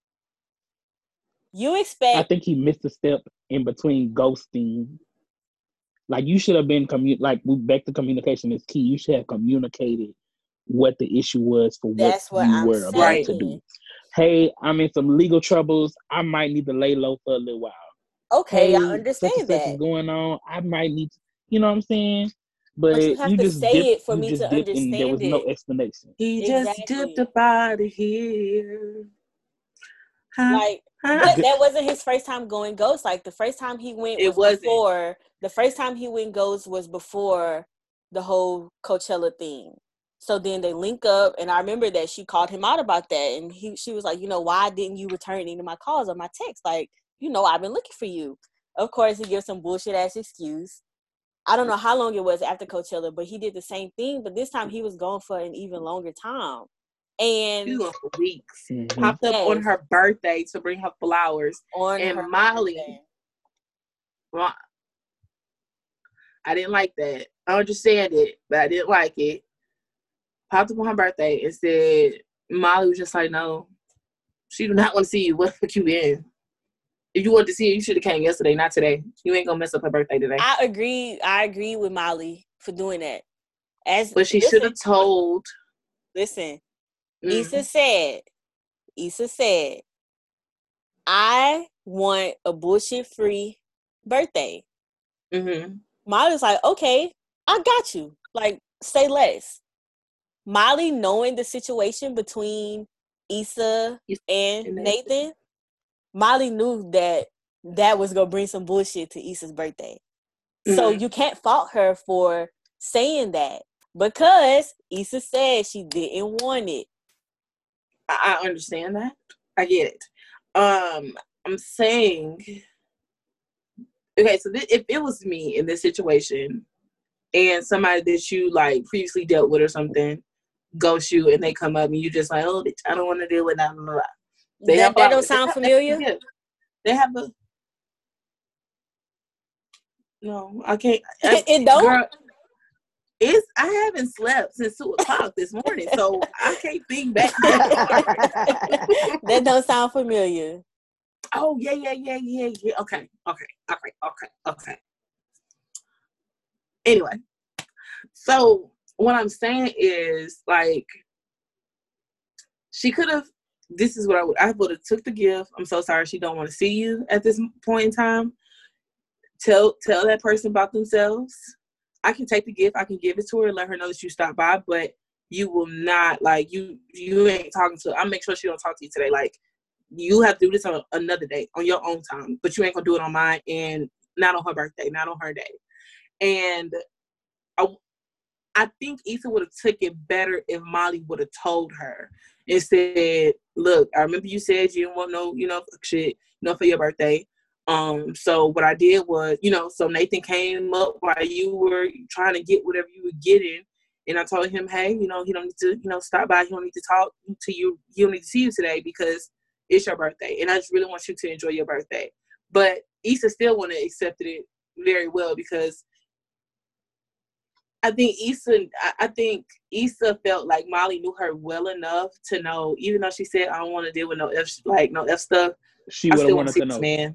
Speaker 2: I
Speaker 1: think he missed a step in between ghosting. Like, you should have been back to communication is key. You should have communicated what the issue was for what you were about to do. Hey, I'm in some legal troubles. I might need to lay low for a little while.
Speaker 2: Okay,
Speaker 1: hey,
Speaker 2: I understand
Speaker 1: such
Speaker 2: that.
Speaker 1: is going on. I might need to, you know what I'm saying?
Speaker 2: But you
Speaker 1: But
Speaker 2: have
Speaker 1: you
Speaker 2: to
Speaker 1: just
Speaker 2: say
Speaker 1: dipped.
Speaker 2: it for
Speaker 1: You
Speaker 2: me
Speaker 1: just
Speaker 2: to
Speaker 1: dipped, and there
Speaker 2: understand
Speaker 1: was no
Speaker 2: it.
Speaker 1: explanation.
Speaker 3: He just dipped
Speaker 2: Exactly.
Speaker 3: up out of here. Huh?
Speaker 2: Like,
Speaker 3: Huh?
Speaker 2: but that wasn't his first time going ghost. Like the first time he went
Speaker 3: It
Speaker 2: was
Speaker 3: wasn't.
Speaker 2: before. The first time he went ghost was before the whole Coachella thing. So then they link up, and I remember that she called him out about that, and she was like, why didn't you return any of my calls or my texts? Like, I've been looking for you. Of course, he gives some bullshit ass excuse. I don't know how long it was after Coachella, but he did the same thing. But this time he was gone for an even longer time. And
Speaker 3: She was gone for weeks.
Speaker 1: Mm-hmm.
Speaker 3: Popped up on her birthday to bring her flowers.
Speaker 2: On
Speaker 3: and
Speaker 2: her
Speaker 3: Molly,
Speaker 2: birthday.
Speaker 3: well, I didn't like that. I understand it, but I didn't like it. Popped up on her birthday and said, Molly was just like, no, she do not want to see you. What the fuck you in? If you wanted to see her, you should have came yesterday, not today. You ain't gonna mess up her birthday today.
Speaker 2: I agree with Molly for doing that.
Speaker 3: But she should have told.
Speaker 2: Listen, Issa said, I want a bullshit-free birthday.
Speaker 3: Mm-hmm.
Speaker 2: Molly's like, okay, I got you. Like, say less. Molly, knowing the situation between Issa and Nathan, Molly knew that was going to bring some bullshit to Issa's birthday. Mm-hmm. So you can't fault her for saying that because Issa said she didn't want it.
Speaker 3: I understand that. I get it. I'm saying, okay, so if it was me in this situation and somebody that you like previously dealt with or something ghost you and they come up and you just like, oh, bitch, I don't want to deal with that.
Speaker 2: That don't sound familiar?
Speaker 3: They have a... No, I can't.
Speaker 2: It don't?
Speaker 3: Girl, I haven't slept since 2:00 this morning, so I can't think back that far.
Speaker 2: That don't sound familiar.
Speaker 3: Oh, yeah. Okay. Anyway, so what I'm saying is, like, she could have, this is what I would have took the gift. I'm so sorry she don't want to see you at this point in time. Tell that person about themselves. I can take the gift. I can give it to her and let her know that you stopped by, but you will not, like, you ain't talking to her. I'll make sure she don't talk to you today. Like, you have to do this on another day, on your own time, but you ain't gonna do it on mine and not on her birthday, not on her day. And I think Issa would have took it better if Molly would have told her and said, look, I remember you said you didn't want no, shit, for your birthday. So what I did was, so Nathan came up while you were trying to get whatever you were getting. And I told him, hey, he don't need to, stop by. He don't need to talk to you. He don't need to see you today because it's your birthday. And I just really want you to enjoy your birthday. But Issa still wouldn't have accepted it very well because I think Issa felt like Molly knew her well enough to know, even though she said, I don't want to deal with no F stuff.
Speaker 1: She would have wanted to know.
Speaker 3: Man.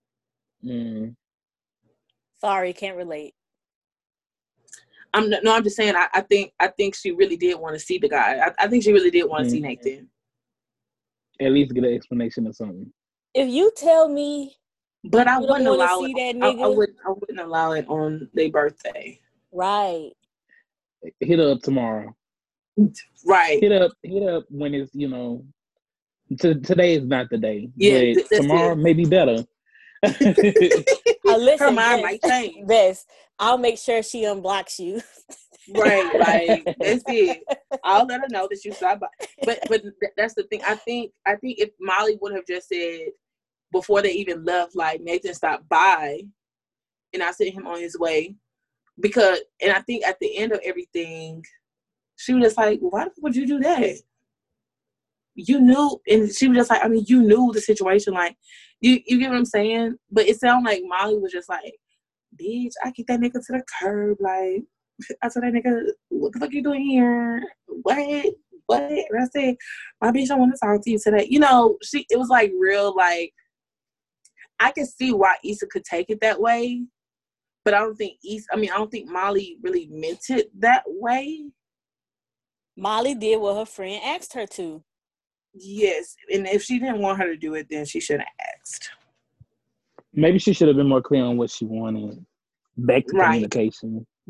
Speaker 2: Sorry, can't relate.
Speaker 3: I'm just saying. I think she really did want to see the guy. I think she really did want to see Nathan.
Speaker 1: At least get an explanation or something.
Speaker 2: If you tell me,
Speaker 3: but I wouldn't allow
Speaker 2: it.
Speaker 3: That nigga. I wouldn't allow it on their birthday.
Speaker 2: Right.
Speaker 1: Hit her up tomorrow.
Speaker 3: Right.
Speaker 1: Hit up when it's today is not the day.
Speaker 3: Yeah.
Speaker 1: But tomorrow may be better.
Speaker 2: Listen,
Speaker 3: her mind might change.
Speaker 2: Best. I'll make sure she unblocks you.
Speaker 3: Right, like that's it. I'll let her know that you stopped by. But that's the thing. I think if Molly would have just said before they even left, like, Nathan stopped by, and I sent him on his way, and I think at the end of everything, she was just like, why the fuck would you do that? You knew, and she was just like, I mean, you knew the situation, like, you get what I'm saying? But it sounded like Molly was just like, bitch, I kicked that nigga to the curb, like, I told that nigga, what the fuck you doing here? What? And I said, my bitch don't want to talk to you today. It was like real, like, I can see why Issa could take it that way, but I don't think Molly really meant it that way.
Speaker 2: Molly did what her friend asked her to.
Speaker 3: Yes, and if she didn't want her to do it, then she shouldn't have asked.
Speaker 1: Maybe she should have been more clear on what she wanted. Back to communication.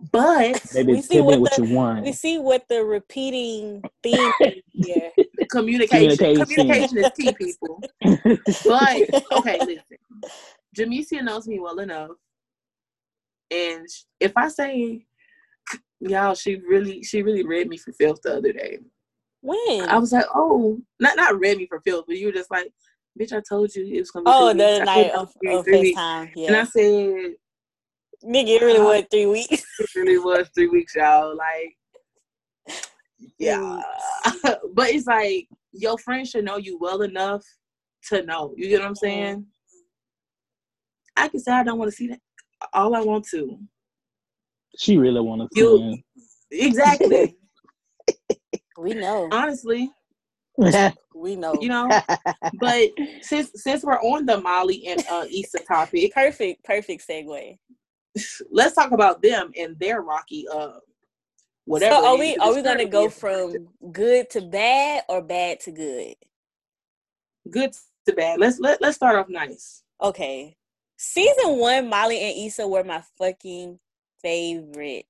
Speaker 3: But
Speaker 1: Baby, tell me what you want.
Speaker 2: we see what the repeating theme is here.
Speaker 3: Communication is key, people. But okay, listen. Jamesia knows me well enough, and if I say, y'all, she really read me for filth the other day.
Speaker 2: When?
Speaker 3: I was like, oh, not read me for filth, but you were just like, bitch, I told you it was gonna be.
Speaker 2: Oh, the other night of FaceTime, yeah.
Speaker 3: And I said,
Speaker 2: nigga, it really was 3 weeks.
Speaker 3: It really was 3 weeks, y'all. Like, yeah. But it's like, your friend should know you well enough to know. You get what I'm saying? I can say I don't want to see that. All I want to.
Speaker 1: She really want to see him.
Speaker 3: Exactly.
Speaker 2: We know.
Speaker 3: Honestly.
Speaker 2: We know.
Speaker 3: You know? But since we're on the Molly and Issa topic.
Speaker 2: Perfect segue.
Speaker 3: Let's talk about them and their rocky whatever.
Speaker 2: So are we gonna go from good to bad or bad to good?
Speaker 3: Good to bad. Let's start off nice.
Speaker 2: Okay. Season 1, Molly and Issa were my fucking favorite.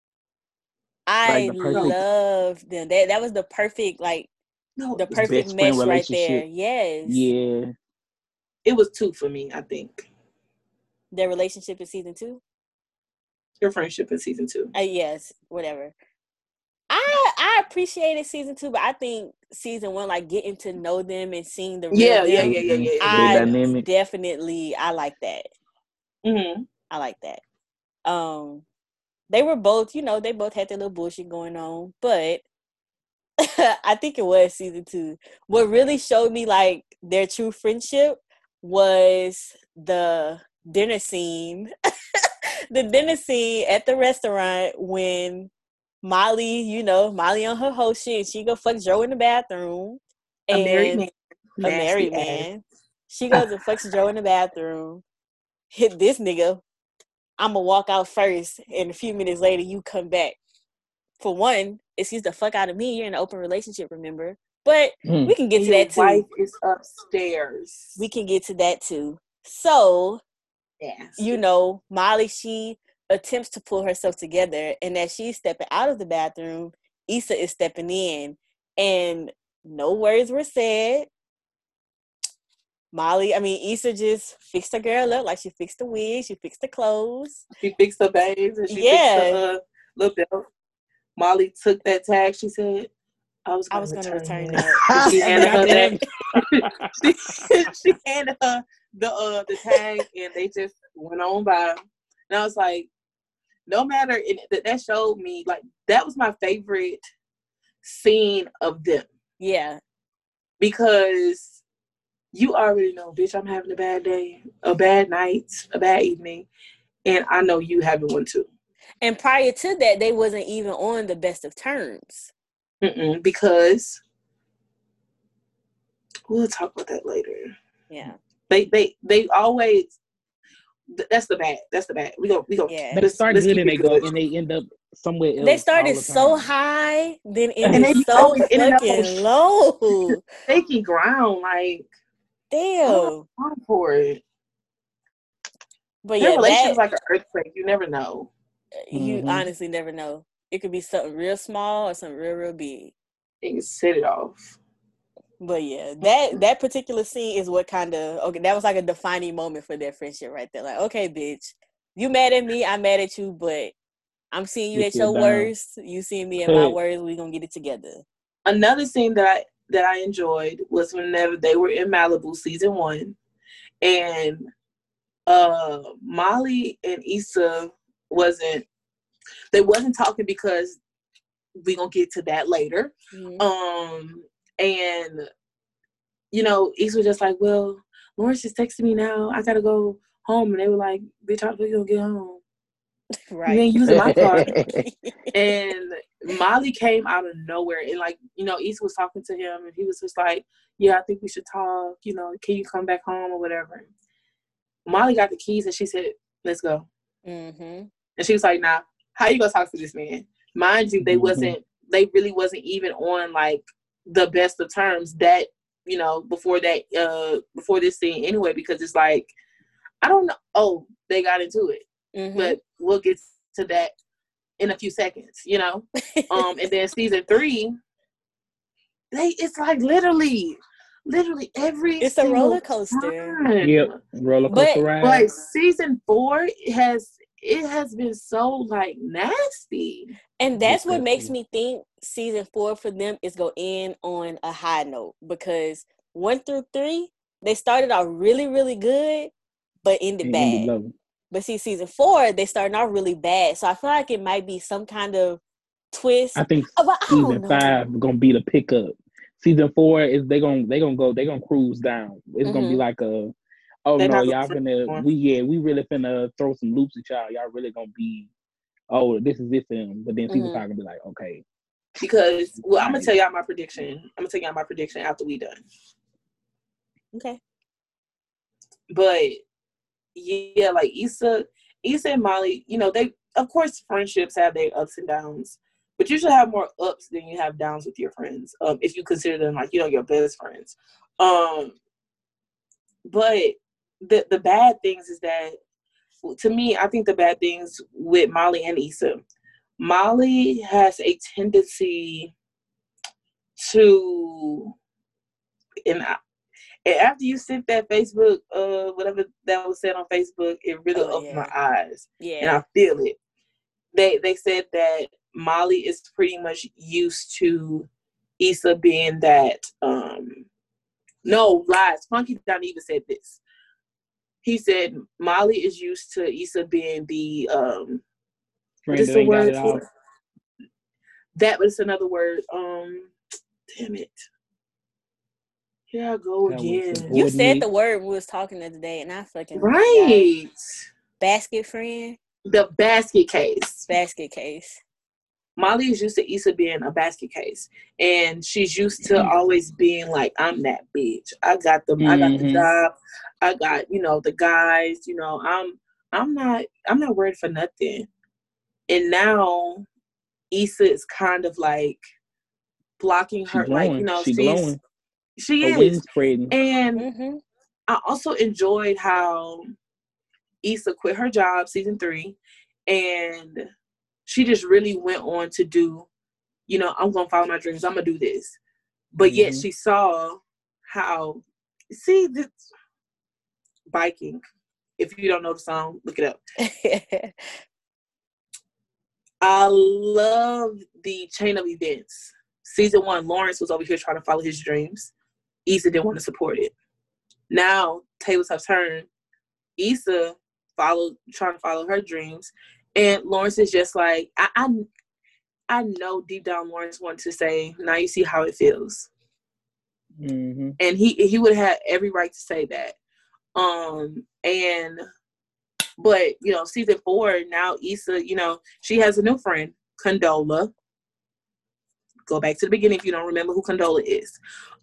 Speaker 2: I loved them. That was the perfect the perfect mesh right there. Yes.
Speaker 1: Yeah.
Speaker 3: It was 2 for me, I think.
Speaker 2: Their relationship in season 2?
Speaker 3: Their friendship in season 2.
Speaker 2: Yes, whatever. I appreciated season 2, but I think season 1, like getting to know them and seeing the real them.
Speaker 1: Yeah.
Speaker 2: Definitely, I like that.
Speaker 3: Mm-hmm.
Speaker 2: I like that. They were both, they both had their little bullshit going on, but I think it was season 2. What really showed me like their true friendship was the dinner scene. The dinner scene at the restaurant when Molly, Molly on her whole shit, she go fuck Joe in the bathroom. And
Speaker 3: a married man.
Speaker 2: She goes and fucks Joe in the bathroom. Hit this nigga. I'ma walk out first, and a few minutes later you come back. For one, excuse the fuck out of me. You're in an open relationship, remember? But we can get to that too.
Speaker 3: Your wife is upstairs.
Speaker 2: We can get to that too. So,
Speaker 3: yes.
Speaker 2: Molly, she attempts to pull herself together, and as she's stepping out of the bathroom, Issa is stepping in, and no words were said. Issa just fixed her girl up, like she fixed the wig, she fixed the clothes.
Speaker 3: She fixed the bangs, and she fixed the little belt. Molly took that tag, she said, I was going to return that. She handed her that. She handed her the tag, and they just went on by. And I was like, no matter, that showed me, like, that was my favorite scene of them.
Speaker 2: Yeah.
Speaker 3: Because you already know, bitch, I'm having a bad day, a bad night, a bad evening, and I know you having one too.
Speaker 2: And prior to that, they wasn't even on the best of terms.
Speaker 3: Because we'll talk about that later.
Speaker 2: Yeah.
Speaker 3: They always. That's the bad. We go.
Speaker 2: Yeah.
Speaker 1: But it started good and they end up somewhere else.
Speaker 2: They started so high, then ended so fucking low.
Speaker 3: Shaky ground, like
Speaker 2: damn.
Speaker 3: I'm for it.
Speaker 2: But
Speaker 3: their relationship is like an earthquake. You never know.
Speaker 2: You honestly never know. It could be something real small or something real, real big.
Speaker 3: You can set it off.
Speaker 2: But yeah, that particular scene is what that was like a defining moment for their friendship right there. Like, okay, bitch, you mad at me, I'm mad at you, but I'm seeing you at your worst. You seeing me at my worst. We gonna get it together.
Speaker 3: Another scene that I enjoyed was whenever they were in Malibu, season 1, and Molly and Issa wasn't talking because we gonna get to that later. And Issa was just like, well, Lawrence just texted me now. I gotta go home. And they were like, bitch, how you gonna get home?
Speaker 2: Right.
Speaker 3: You ain't using my car. And Molly came out of nowhere. And Issa was talking to him and he was just like, yeah, I think we should talk. Can you come back home or whatever? Molly got the keys and she said, let's go. And she was like, nah, how you gonna talk to this man? Mind you, they really wasn't even on like the best of terms that, before this scene anyway, because it's like, I don't know. Oh, they got into it. But we'll get to that in a few seconds, you know. And then season 3, it's like literally every
Speaker 2: It's a
Speaker 3: single
Speaker 2: roller coaster.
Speaker 3: time.
Speaker 1: Yep, roller coaster ride.
Speaker 3: Like season 4 has been so like nasty.
Speaker 2: And that's what makes me think season 4 for them is go end on a high note, because 1 through 3 they started out really, really good, but ended bad. But see, season 4 they started out really bad, so I feel like it might be some kind of twist.
Speaker 1: I think season 5 is gonna be the pickup. Season 4 is they gonna cruise down. It's gonna be like y'all finna we really finna throw some loops at y'all. Y'all really gonna be, oh, this is film. But then season 5 gonna be like, okay.
Speaker 3: Because I'm gonna tell y'all my prediction. I'm gonna tell y'all my prediction after we done.
Speaker 2: Okay.
Speaker 3: But yeah, like Issa and Molly, you know, they, of course, friendships have their ups and downs, but you should have more ups than you have downs with your friends, if you consider them like, you know, your best friends. But the bad things is that, to me, I think the bad things with Molly and Issa, Molly has a tendency to, and after you sent that Facebook, whatever that was said on Facebook, it really opened my eyes.
Speaker 2: Yeah. And
Speaker 3: I feel it. They said that Molly is pretty much used to Issa being that, no, lies. Funky Don even said this. He said Molly is used to Issa being the, what is the word for it? That was another word. Damn it. Here I go again.
Speaker 2: You said the word we was talking the other day, and I fucking
Speaker 3: right.
Speaker 2: Basket friend.
Speaker 3: The basket case.
Speaker 2: Basket case.
Speaker 3: Molly is used to Issa being a basket case, and she's used to always being like, I'm that bitch. I got the job. I got, you know, the guys. You know, I'm not worried for nothing. And now Issa is kind of like blocking her, like, you know, she is. And I also enjoyed how Issa quit her job season 3, and she just really went on to do, you know, I'm gonna follow my dreams, I'm gonna do this. But yet she saw how, see, this biking, if you don't know the song, look it up. I love the chain of events. Season 1, Lawrence was over here trying to follow his dreams. Issa didn't want to support it. Now, tables have turned. Issa trying to follow her dreams. And Lawrence is just like, I know deep down Lawrence wanted to say, now you see how it feels. And he would have every right to say that. But, you know, season 4, now Issa, you know, she has a new friend, Condola. Go back to the beginning if you don't remember who Condola is.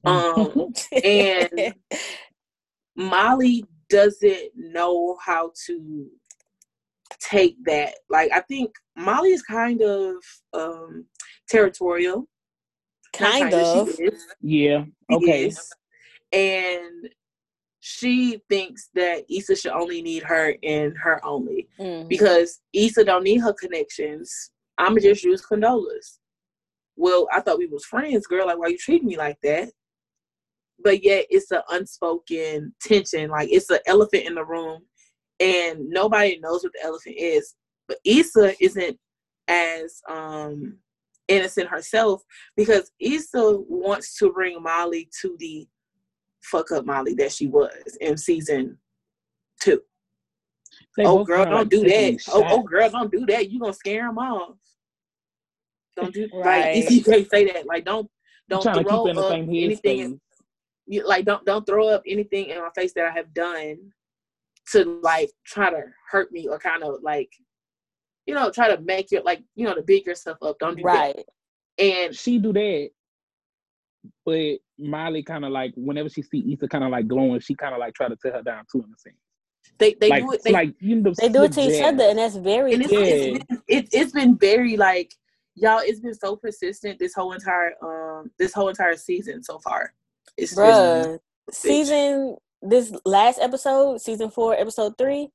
Speaker 3: And Molly doesn't know how to take that. Like, I think Molly is kind of territorial.
Speaker 2: Kind of.
Speaker 3: She is.
Speaker 1: Yeah. Okay.
Speaker 3: She is. And she thinks that Issa should only need her and her only. Because Issa don't need her connections. I'ma just use Condola's. Well, I thought we was friends, girl. Like, why you treating me like that? But yet it's an unspoken tension. Like, it's an elephant in the room, and nobody knows what the elephant is. But Issa isn't as innocent herself, because Issa wants to bring Molly to the fuck up Molly that she was in season 2. Oh, girl, don't do that. Oh, girl, don't do that. You gonna scare him off. Don't do right. Like, you can't say that. Like, don't throw up anything. Like, don't throw up anything in my face that I have done to, like, try to hurt me or kind of, like, you know, try to make you, like, you know, to big yourself up. Don't do that. And
Speaker 1: she do that, but Molly kind of, like, whenever she see Issa kind of like glowing, she kind of like try to tear her down too, in the scene.
Speaker 3: They like, do it.
Speaker 2: They do it to each other, and that's very.
Speaker 3: And it's been very, like, y'all, it's been so persistent this whole entire season so far. It's
Speaker 2: this last episode, season 4, episode 3,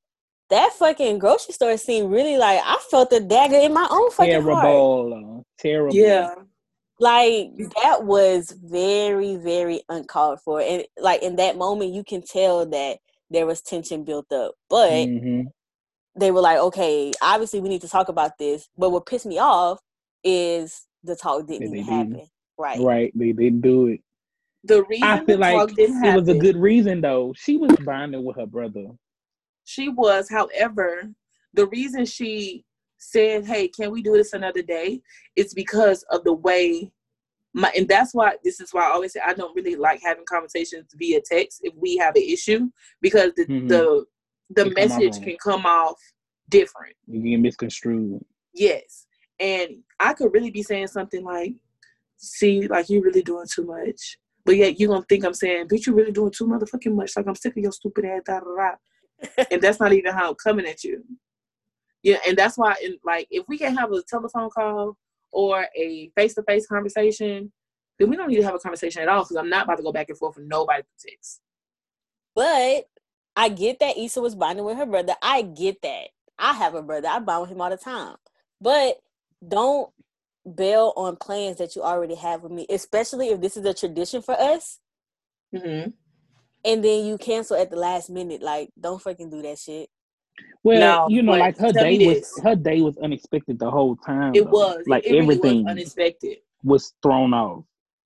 Speaker 2: that fucking grocery store scene really, like, I felt a dagger in my own fucking heart.
Speaker 1: Terrible.
Speaker 3: Yeah.
Speaker 2: Like, that was very, very uncalled for. And, like, in that moment, you can tell that there was tension built up. But they were like, okay, obviously we need to talk about this. But what pissed me off is the talk didn't even happen.
Speaker 1: Right. They didn't do it.
Speaker 3: The reason
Speaker 1: I feel like
Speaker 3: talk didn't happen,
Speaker 1: it was a good reason, though. She was bonding with her brother.
Speaker 3: She was. However, the reason she said, hey, can we do this another day? It's because of the way and that's why, this is why I always say I don't really like having conversations via text if we have an issue, because the message can come off different.
Speaker 1: You get misconstrued.
Speaker 3: Yes. And I could really be saying something like, see, like, you really doing too much. But yet you're going to think I'm saying, bitch, you really doing too motherfucking much. Like, I'm sick of your stupid ass, da da da. And that's not even how I'm coming at you. Yeah, and that's why, like, if we can have a telephone call or a face-to-face conversation, then we don't need to have a conversation at all, because I'm not about to go back and forth with nobody through text.
Speaker 2: But I get that Issa was bonding with her brother. I get that. I have a brother. I bond with him all the time. But don't bail on plans that you already have with me, especially if this is a tradition for us.
Speaker 3: Mm-hmm.
Speaker 2: And then you cancel at the last minute. Like, don't fucking do that shit.
Speaker 1: Well, no, like, her day was unexpected the whole time.
Speaker 3: It was.
Speaker 1: Like,
Speaker 3: it
Speaker 1: everything
Speaker 3: really was unexpected.
Speaker 1: Was thrown off.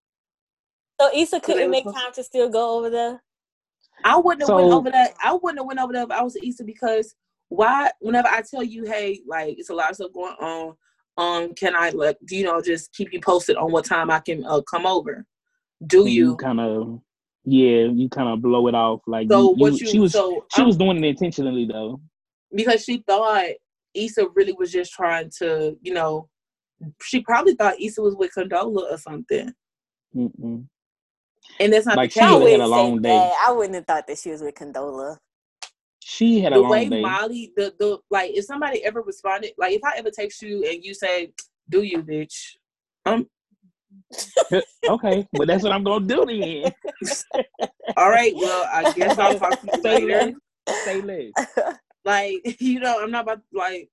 Speaker 2: So Issa couldn't make time to still go over there?
Speaker 3: I wouldn't have went over there. I wouldn't have went over there if I was Issa, because whenever I tell you, hey, like, it's a lot of stuff going on, can I, like, just keep you posted on what time I can come over? You
Speaker 1: kind of blow it off. Like, she was doing it intentionally, though.
Speaker 3: Because she thought Issa really was just trying to, she probably thought Issa was with Condola or something.
Speaker 1: Mm-mm.
Speaker 3: And that's not
Speaker 1: like,
Speaker 3: the case.
Speaker 1: She had a long day.
Speaker 2: I wouldn't have thought that she was with Condola.
Speaker 1: She had a long day.
Speaker 3: The way Molly, like, if somebody ever responded, like, if I ever text you and you say, do you, bitch?
Speaker 1: Okay, well, that's what I'm gonna do then.
Speaker 3: All right, well, I guess I'll talk to you later.
Speaker 1: Say less.
Speaker 3: Like, I'm not about, like,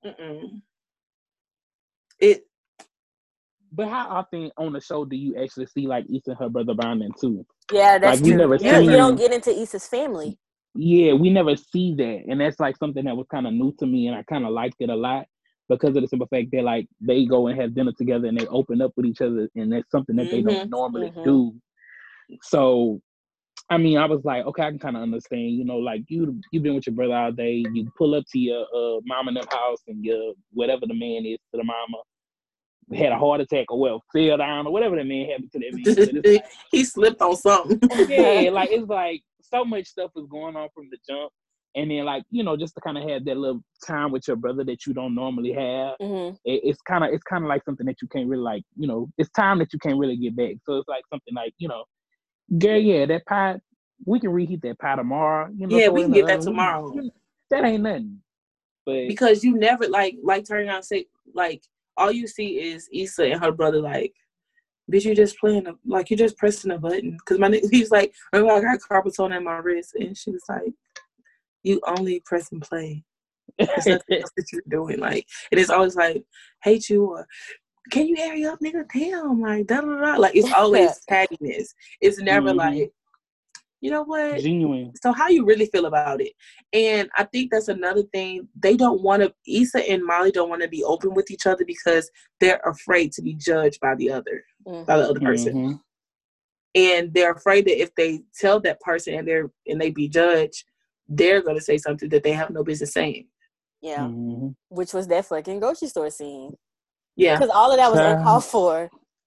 Speaker 3: it.
Speaker 1: But how often on the show do you actually see, like, Issa and her brother bonding too?
Speaker 2: Yeah, that's
Speaker 1: like,
Speaker 2: true. You don't get into Issa's family.
Speaker 1: Yeah, we never see that, and that's like something that was kind of new to me, and I kind of liked it a lot because of the simple fact that, like, they go and have dinner together and they open up with each other, and that's something that they don't normally do. So, I mean, I was like, okay, I can kind of understand, like, you've been with your brother all day, you pull up to your mom and them house, and your whatever the man is to the mama had a heart attack or fell down or whatever the man happened to that man.
Speaker 3: Like, he slipped on something.
Speaker 1: Yeah, like, it's like so much stuff was going on from the jump, and then, like, just to kind of have that little time with your brother that you don't normally have. It's kind of like something that you can't really, like, it's time that you can't really get back. So it's like something like, girl, yeah, that pie, we can reheat that pie tomorrow.
Speaker 3: Yeah, we can get that tomorrow.
Speaker 1: That ain't nothing. But
Speaker 3: because you never, like turning around and say, like, all you see is Issa and her brother, like, bitch, you just you just pressing a button. Because he's like, remember, I got carpal tunnel in my wrist, and she was like, you only press and play. There's nothing else that you're doing. Like, and it's always like, hate you, or can you hurry up, nigga? Damn, like, da da da. Like, it's always cattiness. It's never like, you know what?
Speaker 1: Genuine.
Speaker 3: So how you really feel about it? And I think that's another thing. They don't want to, Issa and Molly don't want to be open with each other because they're afraid to be judged by the other person. And they're afraid that if they tell that person and they be judged, they're going to say something that they have no business saying.
Speaker 2: Yeah. Which was that fucking grocery store scene.
Speaker 3: Yeah.
Speaker 2: Because all of that was uncalled for.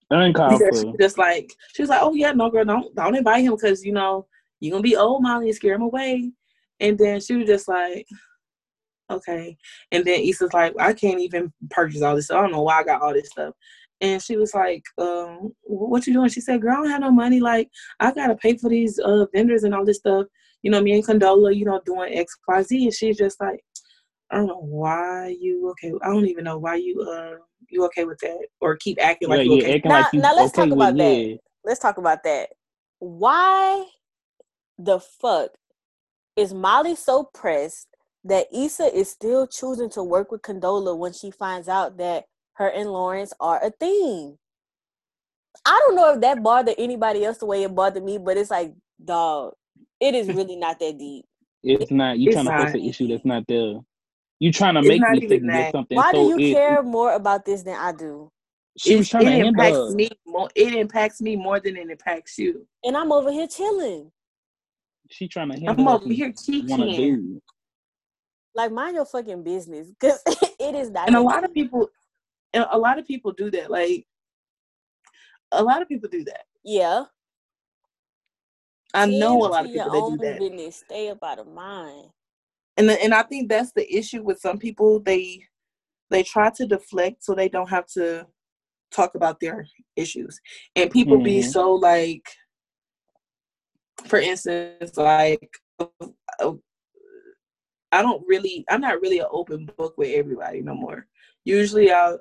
Speaker 3: She was like, oh yeah, no girl, don't invite him because, you're going to be old, Molly, and scare him away. And then she was just like, okay. And then Issa's like, I can't even purchase all this stuff. I don't know why I got all this stuff. And she was like, what you doing? She said, girl, I don't have no money. Like, I got to pay for these vendors and all this stuff. Me and Condola, doing X, Y, Z. And she's just like, I don't know why you okay. I don't even know why you okay with that, or keep acting like you okay.
Speaker 2: Now let's talk about that. Let's talk about that. Why the fuck is Molly so pressed that Issa is still choosing to work with Condola when she finds out that her and Lawrence are a thing. I don't know if that bothered anybody else the way it bothered me, but it's like, dog, it is really not that deep.
Speaker 1: It's not. You
Speaker 3: It's
Speaker 1: trying to fix
Speaker 3: not.
Speaker 1: an issue that's not there. You trying to
Speaker 3: It's
Speaker 1: make
Speaker 3: not
Speaker 1: me
Speaker 3: even
Speaker 1: think there's
Speaker 3: that.
Speaker 1: something.
Speaker 2: Why do
Speaker 1: So
Speaker 2: you care more about this than I do?
Speaker 1: she was trying to handle
Speaker 3: impacts
Speaker 1: her.
Speaker 3: me more. It impacts me more than it impacts you.
Speaker 2: And I'm over here chilling.
Speaker 1: She trying to
Speaker 3: I'm
Speaker 1: handle her.
Speaker 3: over here
Speaker 1: Want to
Speaker 3: teaching.
Speaker 1: do.
Speaker 2: Like, mind your fucking business, because it is not.
Speaker 3: And
Speaker 2: that
Speaker 3: a lot of
Speaker 2: deep.
Speaker 3: people do that. Like, a lot of people do that.
Speaker 2: Yeah.
Speaker 3: I know a
Speaker 2: Tend
Speaker 3: lot
Speaker 2: to
Speaker 3: of
Speaker 2: your
Speaker 3: people that
Speaker 2: own
Speaker 3: do that.
Speaker 2: business. Stay up out of mine.
Speaker 3: And I think that's the issue with some people. They try to deflect so they don't have to talk about their issues. And people be so like, for instance, like, I'm not really an open book with everybody no more. Usually I'm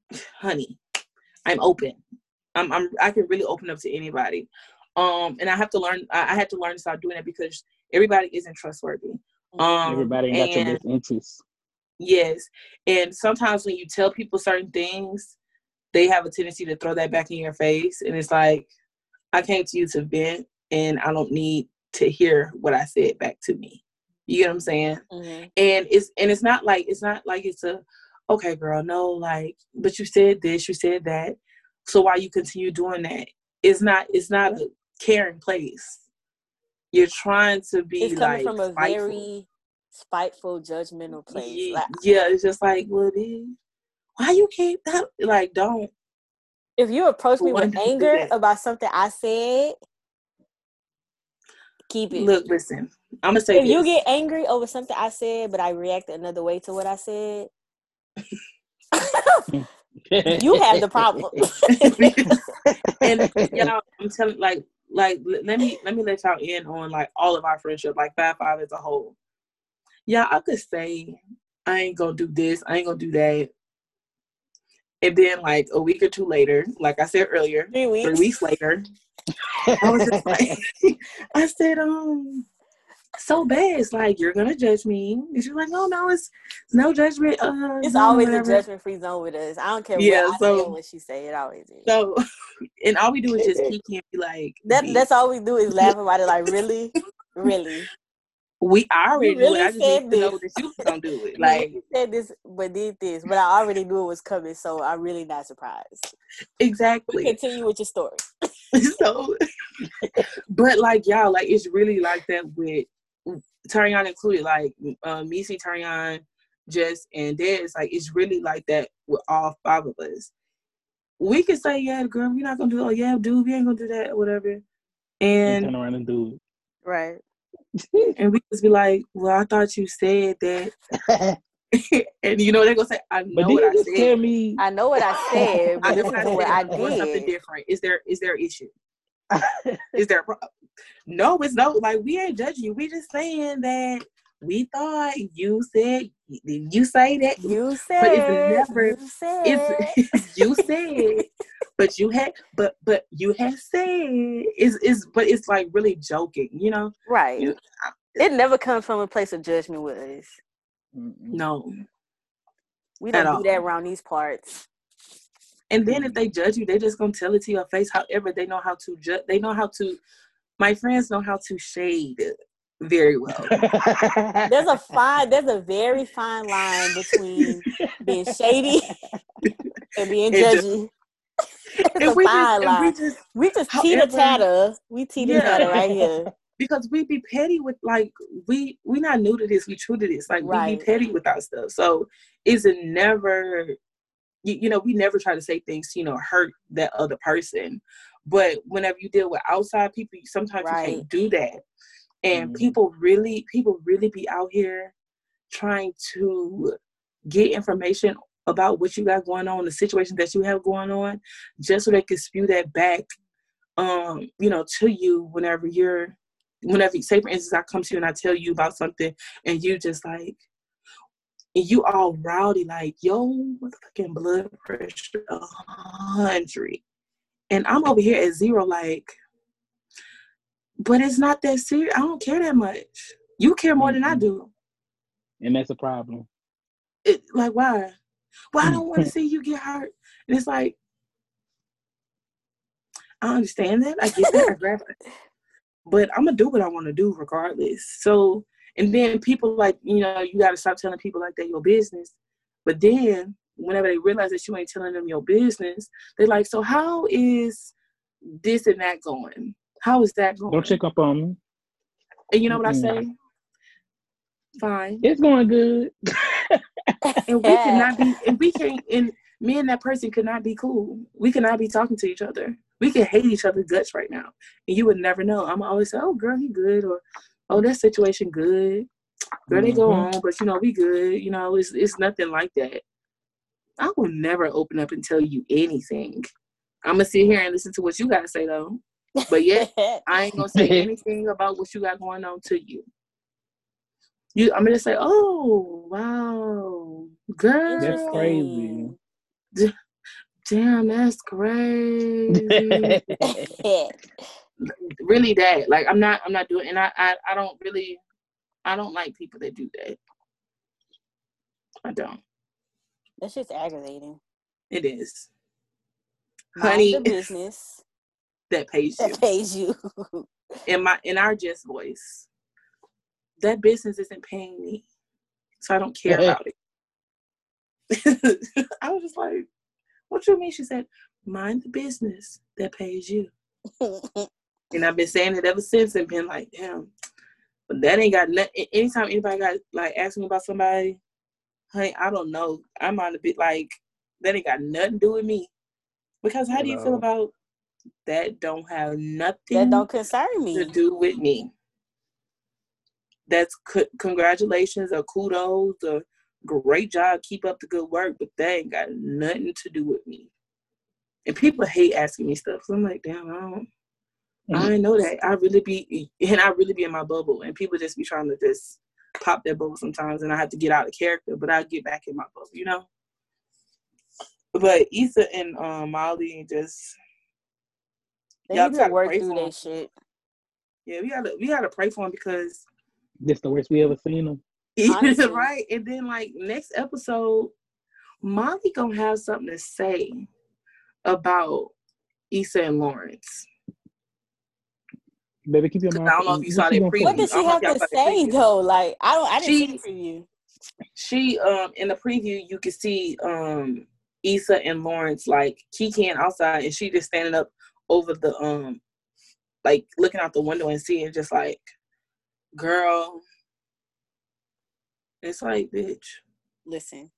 Speaker 3: open. I can really open up to anybody. And I had to learn to stop doing that because everybody isn't trustworthy.
Speaker 1: Everybody ain't got your best interests.
Speaker 3: Yes. And sometimes when you tell people certain things, they have a tendency to throw that back in your face. And it's like, I came to you to vent and I don't need to hear what I said back to me. You get what I'm saying?
Speaker 2: Mm-hmm.
Speaker 3: And it's not like it's a, okay, girl, no, like, but you said this, you said that. So why you continue doing that? It's not a caring place. You're trying to be
Speaker 2: it's coming
Speaker 3: like
Speaker 2: from a
Speaker 3: spiteful.
Speaker 2: very spiteful, judgmental place.
Speaker 3: Yeah, it's just like, well, why you keep that? Like, don't.
Speaker 2: If you approach me with anger about something I said, keep it.
Speaker 3: Look, listen, I'm gonna say
Speaker 2: if you get angry over something I said, but I react another way to what I said, you have the problem.
Speaker 3: And y'all, I'm telling, like, let me let y'all in on like all of our friendship, like Fab Five as a whole. Yeah, I could say I ain't gonna do this, I ain't gonna do that. And then like a week or two later, like I said earlier, 3 weeks later, I was just like, I said, so bad. It's like, you're gonna judge me. And she's like, no, it's no judgment.
Speaker 2: It's
Speaker 3: no,
Speaker 2: always
Speaker 3: whatever.
Speaker 2: a judgment-free zone with us. I don't care what I say or what she say. It always is.
Speaker 3: So, and all we do is just kiki and be like,
Speaker 2: that's all we do is laugh about it. Like, really, really.
Speaker 3: I already knew it. I just need to know that you was gonna do it. Like,
Speaker 2: you said this, but did this, but I already knew it was coming, so I'm really not surprised.
Speaker 3: Exactly.
Speaker 2: But continue with your story.
Speaker 3: So, but like, y'all, like, it's really like that with Tariana included. Like, Missy, Tariana, Jess, and Des. Like, it's really like that with all 5 of us. We can say, yeah, girl, we're not gonna do it. Oh, yeah, dude, we ain't gonna do that or whatever. And
Speaker 1: turn around and do
Speaker 2: it. Right.
Speaker 3: And we just be like, well, I thought you said that. And you know, they're going to say, I know what I said.
Speaker 1: Tell me.
Speaker 2: I know what I said, but
Speaker 3: this is what I did. Or something
Speaker 2: did.
Speaker 3: different. Is there an issue? Is there a problem? No, it's no. Like, we ain't judging you. We just saying that we thought you said, you say that.
Speaker 2: You said.
Speaker 3: But it's never.
Speaker 2: You said.
Speaker 3: It's you said. But you had said but it's like really joking, you know?
Speaker 2: Right. It never comes from a place of judgment with us.
Speaker 3: No.
Speaker 2: We don't do that around these parts.
Speaker 3: And then if they judge you, they just gonna tell it to your face. However, they know how to judge. They know how to. My friends know how to shade very well.
Speaker 2: There's a very fine line between being shady and being judgy. It's a fine line. We just teeter-tatter. We teeter-tatter right here.
Speaker 3: Because we be petty with, like, we not new to this. We true to this. Like, we be petty with our stuff. So it's never, you know, we never try to say things to, you know, hurt that other person. But whenever you deal with outside people, sometimes you can't do that. And people really be out here trying to get information about what you got going on, the situation that you have going on, just so they can spew that back, you know, to you whenever say, for instance, I come to you and I tell you about something and you just like, and you all rowdy, like, yo, fucking blood pressure 100. And I'm over here at 0, like, but it's not that serious. I don't care that much. You care more than I do.
Speaker 1: And that's a problem.
Speaker 3: Like, why? Well, I don't want to see you get hurt. And it's like, I understand that. I get that. I grab it. But I'm going to do what I want to do regardless. So, and then people like, you got to stop telling people like that your business. But then whenever they realize that you ain't telling them your business, they're like, so how is this and that going? How is that going?
Speaker 1: Don't check up on me.
Speaker 3: And you know what I say? Fine.
Speaker 1: It's going good.
Speaker 3: And we cannot be, and we can't, and me and that person could not be cool. We cannot be talking to each other. We can hate each other's guts right now. And you would never know. I'm always say, oh, girl, he good. Or, oh, that situation good. Girl, they go on, but, we good. It's nothing like that. I will never open up and tell you anything. I'm going to sit here and listen to what you got to say, though. But yet, I ain't going to say anything about what you got going on to you. I'm going to say, oh, wow, girl.
Speaker 1: That's crazy.
Speaker 3: Damn, that's crazy. Really that. Like, I'm not doing, and I don't like people that do that. I don't.
Speaker 2: That's just aggravating.
Speaker 3: It is.
Speaker 2: Mind
Speaker 3: Honey,
Speaker 2: the business
Speaker 3: that pays you.
Speaker 2: That pays you.
Speaker 3: In our Jess voice, that business isn't paying me, so I don't care about it. I was just like, what you mean? She said, mind the business that pays you. And I've been saying it ever since and been like, damn. But that ain't got nothing. Anytime anybody got like asking me about somebody, honey, I don't know. I'm on a bit like, that ain't got nothing to do with me. Because how do you feel about that? Don't have nothing
Speaker 2: that don't concern me
Speaker 3: to do with me. That's congratulations or kudos or great job. Keep up the good work. But that ain't got nothing to do with me. And people hate asking me stuff. So I'm like, damn, I didn't know that. I really be in my bubble. And people just be trying to just pop their bubble sometimes. And I have to get out of character. But I get back in my bubble, But Issa and Molly just...
Speaker 2: They need to work through that shit.
Speaker 3: Yeah, we gotta pray for them because...
Speaker 1: This the worst we ever seen them.
Speaker 3: Right? And then, like, next episode, Molly gonna have something to say about Issa and Lawrence.
Speaker 1: Baby, keep your mouth.
Speaker 3: I don't know if you saw that preview.
Speaker 2: What did she have to say though? Like, I didn't see the preview.
Speaker 3: She in the preview you could see Issa and Lawrence like kikiing outside, and she just standing up over the like looking out the window and seeing just like, girl. It's like, bitch.
Speaker 2: Listen.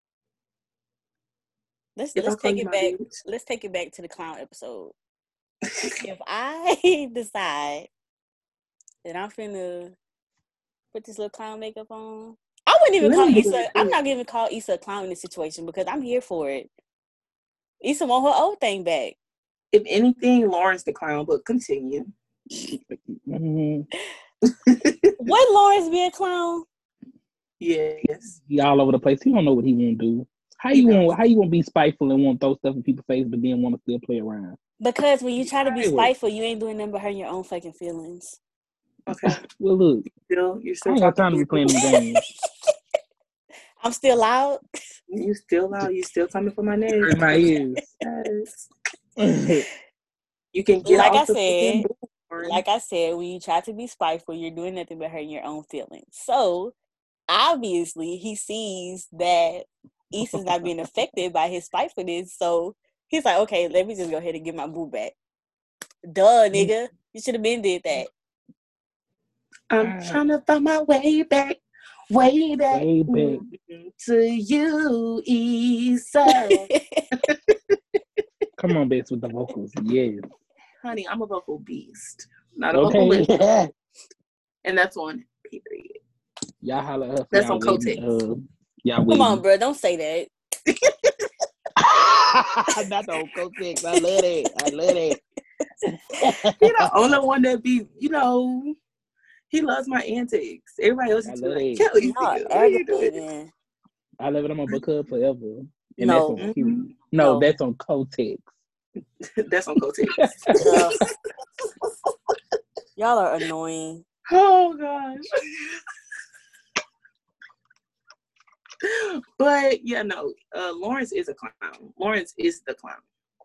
Speaker 2: Let's take it back. Bitch. Let's take it back to the clown episode. If I decide that I'm finna put this little clown makeup on, I wouldn't even call Issa. I'm not even call Issa a clown in this situation because I'm here for it. Issa want her old thing back.
Speaker 3: If anything, Lawrence the clown, but continue.
Speaker 2: Would Lawrence be a clown?
Speaker 3: Yes.
Speaker 1: He all over the place. He don't know what he want to do. How you want to be spiteful and want to throw stuff in people's face, but then want to still play around?
Speaker 2: Because when you try to be spiteful, you ain't doing nothing but hurting your own fucking feelings.
Speaker 3: Okay.
Speaker 1: Well, look.
Speaker 3: You're still
Speaker 1: I ain't got time to be playing them games.
Speaker 2: I'm still loud.
Speaker 3: You still loud. You still coming for my name.
Speaker 1: In my ears.
Speaker 3: Yes. You can get
Speaker 2: like
Speaker 3: off
Speaker 2: I said, when you try to be spiteful, you're doing nothing but hurting your own feelings. So, obviously, he sees that Issa's not being affected by his spitefulness. So, he's like, okay, let me just go ahead and get my boo back. Duh, nigga. You should have been did that.
Speaker 3: I'm trying to find my way back to you, Issa.
Speaker 1: Come on, Bess, with the vocals. Yes.
Speaker 3: Honey, I'm a vocal beast. Not a vocalist.
Speaker 1: Yeah.
Speaker 3: And that's on period.
Speaker 1: Y'all holla up.
Speaker 3: That's on Kotex.
Speaker 2: Come on, bro. Don't say that.
Speaker 1: Not the old Kotex. I love it.
Speaker 3: He the only one that be, he loves my antics. Everybody else is like, Kelly, what are you doing?
Speaker 1: I love it. I'm a book hub forever. And
Speaker 2: no.
Speaker 1: That's on no, that's on Kotex.
Speaker 3: That's on Kotex.
Speaker 2: Y'all are annoying.
Speaker 3: Oh, gosh. But yeah, no, Lawrence is a clown. Lawrence is the clown.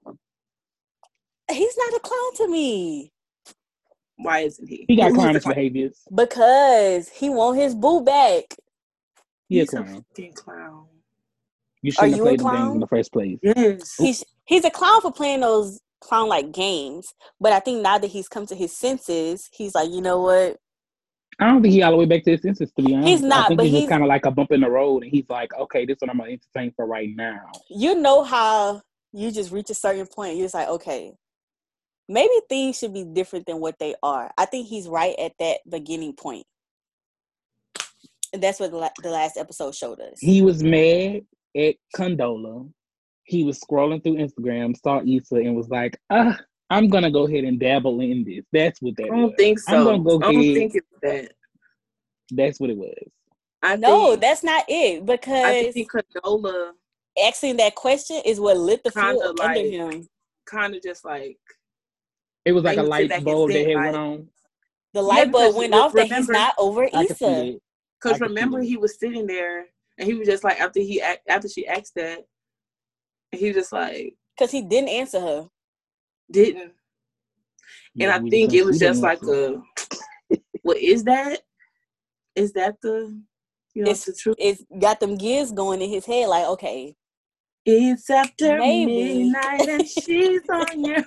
Speaker 2: He's not a clown to me.
Speaker 3: Why isn't he?
Speaker 1: He got
Speaker 3: Who's the
Speaker 1: clownish
Speaker 3: clown?
Speaker 1: behaviors.
Speaker 2: Because he want his boo back.
Speaker 1: He a
Speaker 3: He's a
Speaker 1: clown.
Speaker 3: fucking clown.
Speaker 1: You shouldn't have
Speaker 2: you a
Speaker 1: played them games
Speaker 2: clown?
Speaker 1: in the first place.
Speaker 3: Yes.
Speaker 2: He's a clown for playing those clown-like games. But I think now that he's come to his senses, he's like, you know what?
Speaker 1: I don't think he all the way back to his senses, to be honest.
Speaker 2: He's not,
Speaker 1: I think
Speaker 2: but
Speaker 1: he's just
Speaker 2: he's
Speaker 1: kind of like a bump in the road, and he's like, okay, this is what I'm gonna entertain for right now.
Speaker 2: you know how you just reach a certain point, you're just like, okay, maybe things should be different than what they are. I think he's right at that beginning point. And that's what the last episode showed us.
Speaker 1: He was mad at Condola. He was scrolling through Instagram, saw Issa, and was like, I'm gonna go ahead and dabble in this. That's what that was.
Speaker 3: I don't think so.
Speaker 1: I'm gonna go
Speaker 3: I don't
Speaker 1: ahead.
Speaker 3: think it's that.
Speaker 1: That's what it was.
Speaker 2: That's not it. Because
Speaker 3: I think Condola
Speaker 2: asking that question is what lit the
Speaker 3: Kinda
Speaker 2: fuel under him.
Speaker 3: kind of just like
Speaker 1: It was like a
Speaker 3: made me sit
Speaker 1: light
Speaker 3: back and
Speaker 1: bulb that
Speaker 3: think,
Speaker 1: had
Speaker 3: like,
Speaker 1: went on.
Speaker 2: The light bulb
Speaker 3: because
Speaker 2: went off that he's
Speaker 3: remember-
Speaker 2: not over
Speaker 1: I could see
Speaker 2: Issa.
Speaker 1: that.
Speaker 3: Because
Speaker 1: I could see
Speaker 3: remember,
Speaker 1: that.
Speaker 3: he was sitting there and he was just like, after she asked that, he was just like,
Speaker 2: Because he didn't answer her.
Speaker 3: didn't.
Speaker 1: Yeah,
Speaker 3: And I
Speaker 1: we
Speaker 3: think it was
Speaker 1: didn't
Speaker 3: just like
Speaker 1: answer.
Speaker 3: what is that? Is that the, the truth?
Speaker 2: It's got them gears going in his head like, okay,
Speaker 3: It's after
Speaker 2: maybe.
Speaker 3: midnight and she's on your.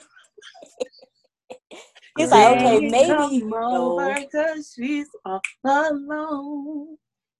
Speaker 2: He's like,
Speaker 1: Girl.
Speaker 2: okay, maybe.
Speaker 3: Come
Speaker 2: No.
Speaker 3: over 'cause she's all alone.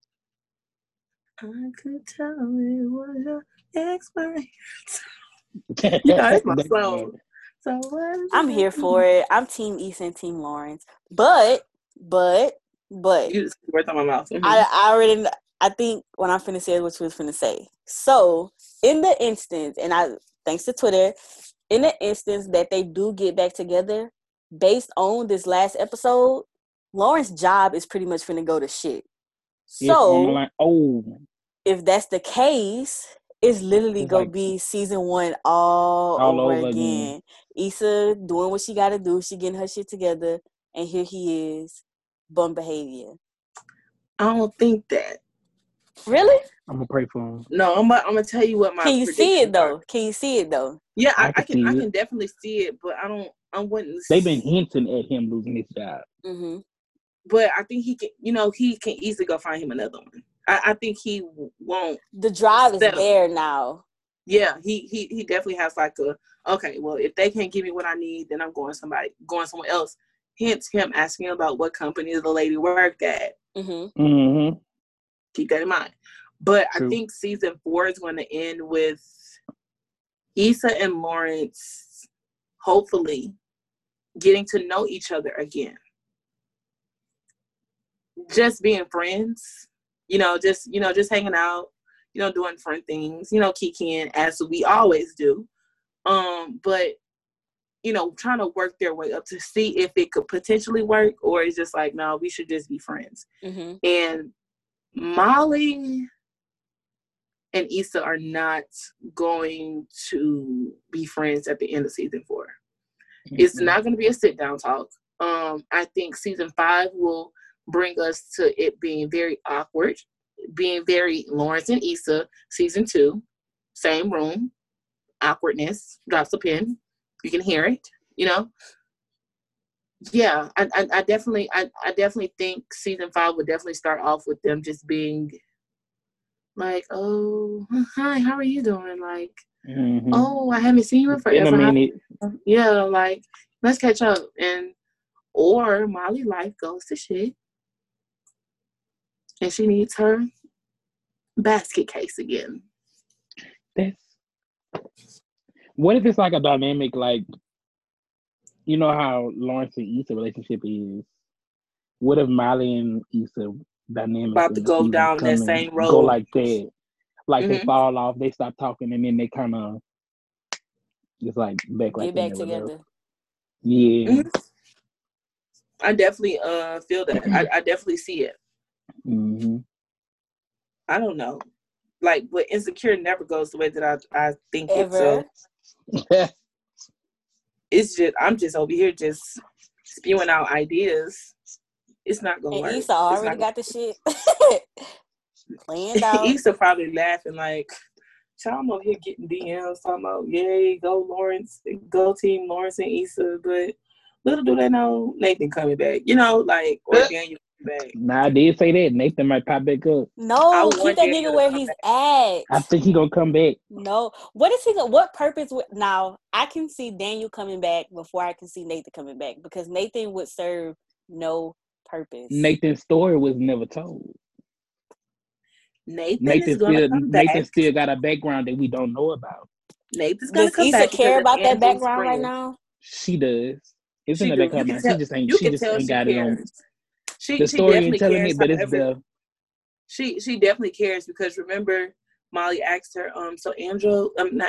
Speaker 3: I could tell it was your experience. Yeah, it's my
Speaker 1: That's
Speaker 3: song.
Speaker 1: good.
Speaker 3: So what is
Speaker 2: I'm here for it. I'm Team Issa and Team Lawrence. But
Speaker 3: You just words on my mouth. Mhm.
Speaker 2: I think what I'm finna say is what you was finna say. So in the instance, and thanks to Twitter, in the instance that they do get back together, based on this last episode, Lawrence's job is pretty much finna go to shit.
Speaker 1: It's on the
Speaker 2: So
Speaker 1: line.
Speaker 2: if that's the case, it's literally
Speaker 1: It's
Speaker 2: gonna
Speaker 1: like
Speaker 2: be season 1 all over again. Issa doing what she gotta do, she getting her shit together, and here he is, bum behavior.
Speaker 3: I don't think that.
Speaker 2: Really?
Speaker 1: I'm gonna pray for him.
Speaker 3: No, I'm gonna tell you what my.
Speaker 2: Can you see it
Speaker 3: predictions are.
Speaker 2: though? Can you see it though?
Speaker 3: Yeah, I
Speaker 1: I
Speaker 3: can. I
Speaker 1: see
Speaker 3: can
Speaker 1: it.
Speaker 3: definitely see it, but I wouldn't.
Speaker 1: They've been hinting at him losing his job.
Speaker 2: Mm-hmm.
Speaker 3: But I think he can. He can easily go find him another one. I think he won't.
Speaker 2: The drive is
Speaker 3: settle.
Speaker 2: there now.
Speaker 3: Yeah, he definitely has like okay. Well, if they can't give me what I need, then I'm going somewhere else. Hence him asking about what company the lady worked at.
Speaker 2: Mm-hmm.
Speaker 1: Mm-hmm.
Speaker 3: Keep that in mind. But
Speaker 1: True.
Speaker 3: I think season 4 is going to end with Issa and Lawrence hopefully getting to know each other again. Just being friends, just hanging out, doing fun things, kikiing as we always do. But trying to work their way up to see if it could potentially work, or it's just like, no, we should just be friends.
Speaker 2: Mm-hmm.
Speaker 3: And Molly and Issa are not going to be friends at the end of season 4. Mm-hmm. It's not going to be a sit down talk. I think season 5 will bring us to it being very awkward, being very Lawrence and Issa. Season 2, same room, awkwardness, drops a pin. You can hear it, Yeah, I definitely think season 5 would definitely start off with them just being like, oh, hi, how are you doing? Like,
Speaker 1: mm-hmm.
Speaker 3: Oh, I haven't seen you in forever.
Speaker 1: In a minute.
Speaker 3: Yeah, like, let's catch up. Or Molly life goes to shit. And she needs her basket case again.
Speaker 1: What if it's like a dynamic, like, you know how Lawrence and Issa relationship is? What if Molly and Issa dynamic
Speaker 3: about to go down that same road?
Speaker 1: Go like that. Like,
Speaker 3: Mm-hmm.
Speaker 1: they fall off, they stop talking, and then they kind of just like back like
Speaker 2: get back together.
Speaker 1: Yeah.
Speaker 3: Mm-hmm. I definitely feel that. I definitely see it.
Speaker 1: Mm-hmm.
Speaker 3: I don't know. Like, but Insecure never goes the way that I think
Speaker 2: Ever.
Speaker 3: it. So it's just, I'm just over here just spewing out ideas. It's not gonna work.
Speaker 2: And Issa already got the shit. planned out.
Speaker 3: Issa probably laughing like, "Child, I'm over here getting DMs talking about, yay, go Lawrence, go team Lawrence and Issa," but little do they know Nathan coming back. You know, like, or Daniel coming back.
Speaker 1: Nah, I did say that Nathan might pop back up.
Speaker 3: I
Speaker 2: No, keep
Speaker 3: want
Speaker 2: that
Speaker 3: Daniel
Speaker 2: nigga
Speaker 3: to
Speaker 2: where
Speaker 3: come
Speaker 2: he's
Speaker 3: back.
Speaker 2: at.
Speaker 1: I think he gonna come back.
Speaker 2: No, what is he? What purpose? Now I can see Daniel coming back before I can see Nathan coming back because Nathan would serve no purpose.
Speaker 1: Nathan's story was never told.
Speaker 3: Nathan
Speaker 1: still got a background that we don't know about.
Speaker 3: Nathan's gonna
Speaker 2: Does
Speaker 3: come
Speaker 2: Issa
Speaker 3: back.
Speaker 2: care about that
Speaker 3: Andrew's
Speaker 2: background
Speaker 3: friend.
Speaker 2: right now?
Speaker 1: She does. It's in
Speaker 3: She
Speaker 1: the
Speaker 3: do.
Speaker 1: back of her mind. She just ain't.
Speaker 3: You
Speaker 1: She
Speaker 3: can
Speaker 1: just
Speaker 3: tell
Speaker 1: ain't
Speaker 3: she
Speaker 1: got it on.
Speaker 3: cares. She
Speaker 1: The story ain't
Speaker 3: definitely
Speaker 1: telling
Speaker 3: cares.
Speaker 1: it, but it's
Speaker 3: However,
Speaker 1: the.
Speaker 3: she definitely cares because remember, Molly asked her. So Andrew,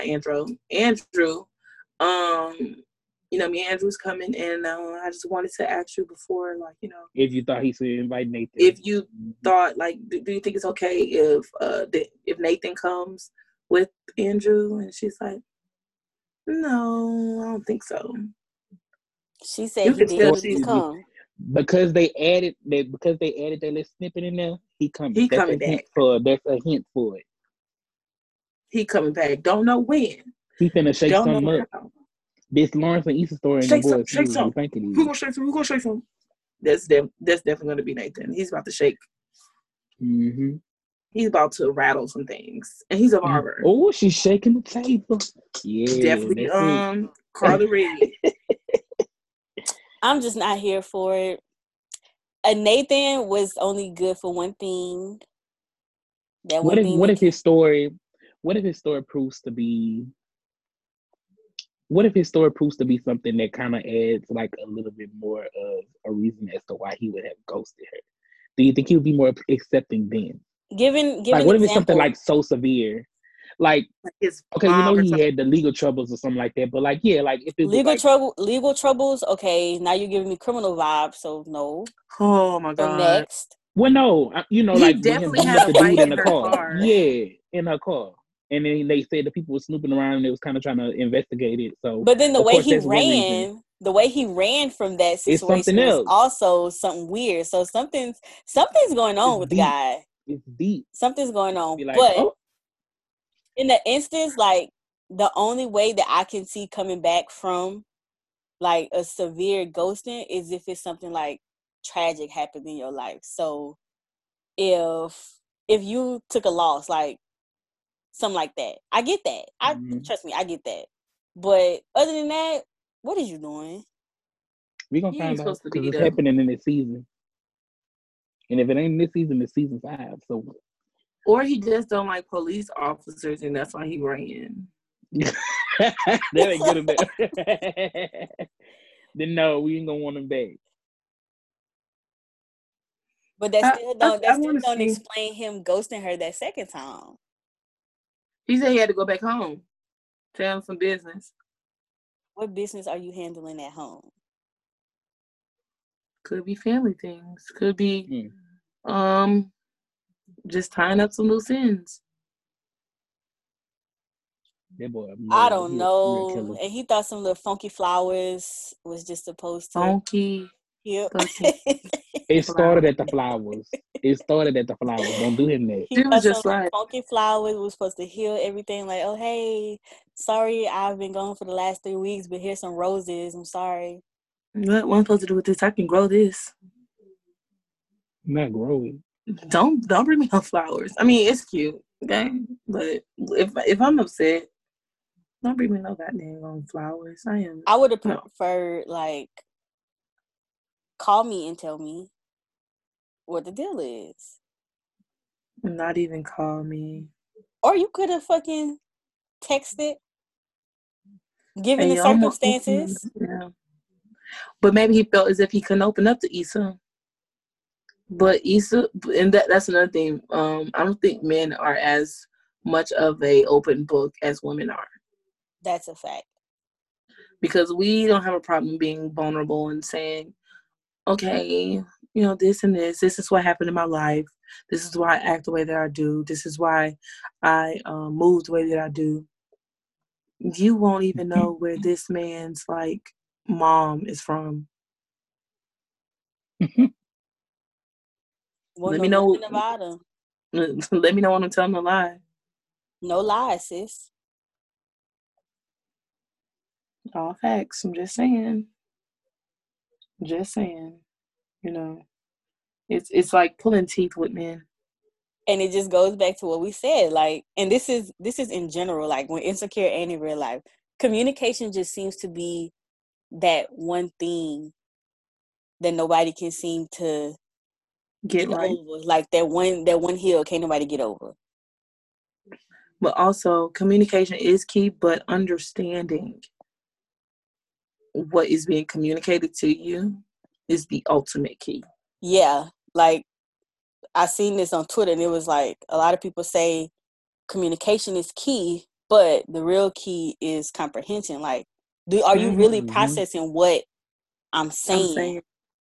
Speaker 3: you know, me and Andrew's coming, and I just wanted to ask you before, like, you know,
Speaker 1: If you thought he should invite Nathan.
Speaker 3: if you thought, like, do you think it's okay if Nathan comes with Andrew? And she's like, no, I don't think so.
Speaker 2: She said he didn't need to come.
Speaker 1: Because they added that little snippet in there, he coming.
Speaker 3: He
Speaker 1: that's
Speaker 3: coming
Speaker 1: a hint
Speaker 3: back.
Speaker 1: That's a hint for it.
Speaker 3: He coming back. Don't know when.
Speaker 1: He finna shake
Speaker 3: Don't
Speaker 1: something
Speaker 3: know
Speaker 1: up.
Speaker 3: how.
Speaker 1: This Lawrence and Issa story ain't
Speaker 3: Shake
Speaker 1: gonna
Speaker 3: some. Who gonna shake some? Who gonna shake some? That's definitely gonna be Nathan. He's about to shake.
Speaker 1: Mm-hmm.
Speaker 3: He's about to rattle some things, and he's a barber.
Speaker 1: Oh, she's shaking the table. Yeah,
Speaker 3: Definitely. Carla Reed.
Speaker 2: I'm just not here for it. Nathan was only good for one thing.
Speaker 1: What if his story proves to be? What if his story proves to be something that kind of adds like a little bit more of a reason as to why he would have ghosted her? Do you think he would be more accepting then?
Speaker 2: Given
Speaker 1: like, what if it's something like so severe? Like okay, we know he had the legal troubles or something like that, but like, yeah, like if it
Speaker 2: legal troubles, okay, now you're giving me criminal vibes, so no.
Speaker 3: Oh my god.
Speaker 2: So next.
Speaker 1: Well, no, you know,
Speaker 3: he
Speaker 1: like
Speaker 3: definitely
Speaker 1: when him had the dude in the
Speaker 3: car.
Speaker 1: Yeah, in her car. And then they said the people were snooping around and they was kind of trying to investigate it. So,
Speaker 2: but then the way he ran from that situation was also something weird. So something's going on with the guy.
Speaker 1: It's deep.
Speaker 2: Something's going on. Like, but in the instance, like the only way that I can see coming back from like a severe ghosting is if it's something like tragic happened in your life. So if you took a loss, like something like that, I get that. Trust me, I get that. But other than that, what are you doing?
Speaker 1: We're gonna find out because it's happening in this season. And if it ain't this season, it's season 5. So,
Speaker 3: or he just don't like police officers, and that's why he ran.
Speaker 1: That ain't good enough. Then no, we ain't gonna want him back.
Speaker 2: But that still don't explain him ghosting her that second time.
Speaker 3: He said he had to go back home. Tell him some business.
Speaker 2: What business are you handling at home?
Speaker 3: Could be family things. Could be just tying up some loose ends.
Speaker 1: That boy,
Speaker 2: I don't know. And he thought some little funky flowers was just supposed to
Speaker 3: funky.
Speaker 2: Yep.
Speaker 1: It started at the flowers. Don't do him that.
Speaker 2: He thought just like funky flowers was supposed to heal everything. Like, oh hey, sorry, I've been gone for the last 3 weeks, but here's some roses. I'm sorry.
Speaker 3: What am I supposed to do with this? I can grow this.
Speaker 1: Not grow it.
Speaker 3: Don't bring me no flowers. I mean, it's cute, okay? But if I'm upset, don't bring me no goddamn flowers.
Speaker 2: I would have preferred like call me and tell me what the deal is.
Speaker 3: Not even call me.
Speaker 2: Or you could have fucking texted, given the circumstances.
Speaker 3: Yeah. But maybe he felt as if he couldn't open up to Issa. But Issa, and that's another thing. I don't think men are as much of a open book as women are.
Speaker 2: That's a fact.
Speaker 3: Because we don't have a problem being vulnerable and saying, okay, you know, this and this is what happened in my life. This is why I act the way that I do. This is why I move the way that I do. You won't even know where this man's like mom is from.
Speaker 2: Let me know about him.
Speaker 3: Let me know when I'm telling a lie.
Speaker 2: No lies, sis.
Speaker 3: All facts. I'm just saying. Just saying. You know, it's like pulling teeth with men.
Speaker 2: And it just goes back to what we said, like, and this is in general, like when Insecure and in real life, communication just seems to be that one thing that nobody can seem to
Speaker 3: Get right.
Speaker 2: over. Like that one hill can't nobody get over.
Speaker 3: But also, communication is key, but understanding what is being communicated to you is the ultimate key.
Speaker 2: Yeah, like I seen this on Twitter, and it was like a lot of people say communication is key, but the real key is comprehension. Like, are you really processing what I'm saying?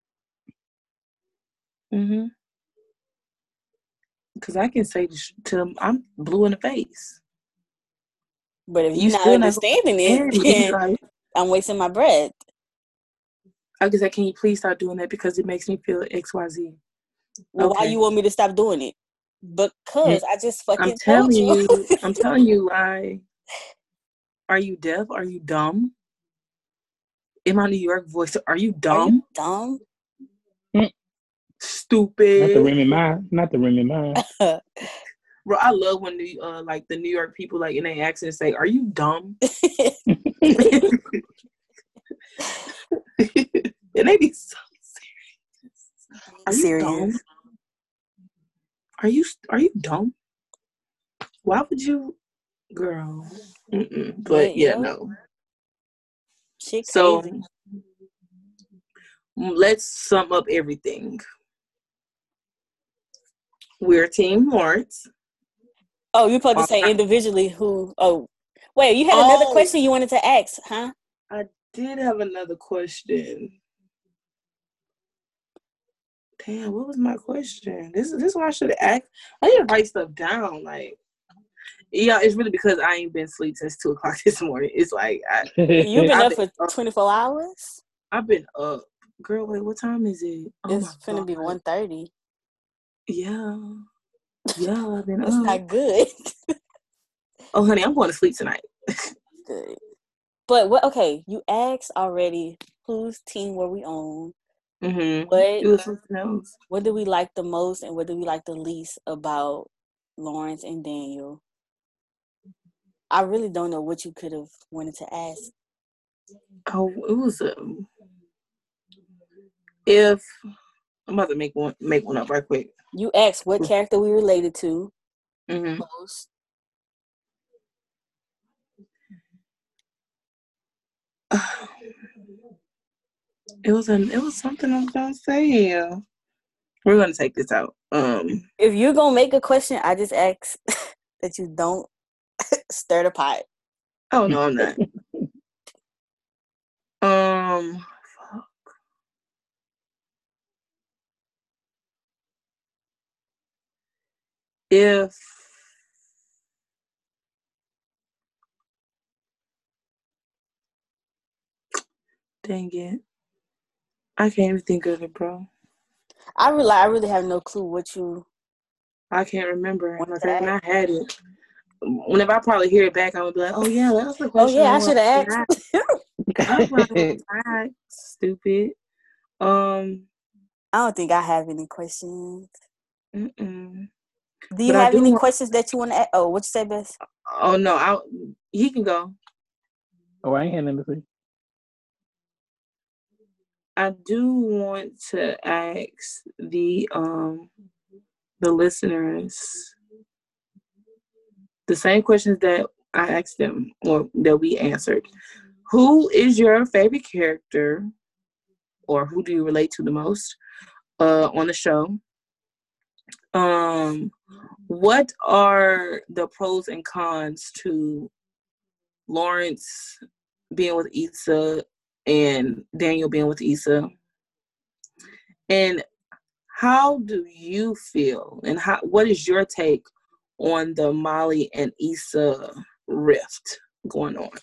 Speaker 3: Because I can say to them, I'm blue in the face.
Speaker 2: But if you're not understanding it, then like, I'm wasting my breath.
Speaker 3: I can say, can you please stop doing that because it makes me feel XYZ.
Speaker 2: Well, why you want me to stop doing it? Because I just fucking told you.
Speaker 3: I'm telling you, are you deaf? Are you dumb? In my New York voice, are you dumb?
Speaker 2: Are you dumb?
Speaker 3: Stupid.
Speaker 1: Not the Remy Ma.
Speaker 3: Bro, I love when the New York people like in their accent say, "Are you dumb?" And they be so serious. Are you dumb? Are you dumb? Why would you, girl? But yeah, no.
Speaker 2: Shit
Speaker 3: so
Speaker 2: crazy.
Speaker 3: Let's sum up everything. We're Team Lawrence.
Speaker 2: Oh, you're supposed to say individually who? Oh, wait, you had another question you wanted to ask, huh?
Speaker 3: I did have another question. Damn, what was my question? This is what I should have asked. I need to write stuff down. Like, yeah, it's really because I ain't been asleep since 2:00 this morning. It's like
Speaker 2: you've been up for 24 hours.
Speaker 3: I've been up, girl. Wait, what time is it?
Speaker 2: It's finna be 1:30.
Speaker 3: Yeah, I've been
Speaker 2: That's
Speaker 3: up.
Speaker 2: not good.
Speaker 3: Oh, honey, I'm going to sleep tonight.
Speaker 2: Good. But what? Okay, you asked already. Whose team were we on? What do we like the most, and what do we like the least about Lawrence and Daniel? I really don't know what you could have wanted to ask.
Speaker 3: Oh, it was if I'm about to make one up right quick.
Speaker 2: You asked what character we related to most.
Speaker 3: It was something I was gonna say. We're gonna take this out.
Speaker 2: If you're gonna make a question, I just ask that you don't stir the pot.
Speaker 3: Oh no, I'm not. Fuck. If dang it, I can't even think of it, bro.
Speaker 2: I really have no clue what you.
Speaker 3: I can't remember. And I had it. Whenever I probably hear it back, I'm gonna be like, "Oh yeah, that was the question."
Speaker 2: Oh yeah, I should have
Speaker 3: asked. Stupid.
Speaker 2: I don't think I have any questions.
Speaker 3: Mm-mm.
Speaker 2: Do you have any questions that you want to ask? Oh, what you say, Bess?
Speaker 3: Oh no, he can go.
Speaker 1: Oh, I ain't had nothing to say.
Speaker 3: I do want to ask the listeners the same questions that I asked them or that we answered. Who is your favorite character, or who do you relate to the most on the show? What are the pros and cons to Lawrence being with Issa and Daniel being with Issa? And how do you feel, and what is your take on the Molly and Issa rift going on?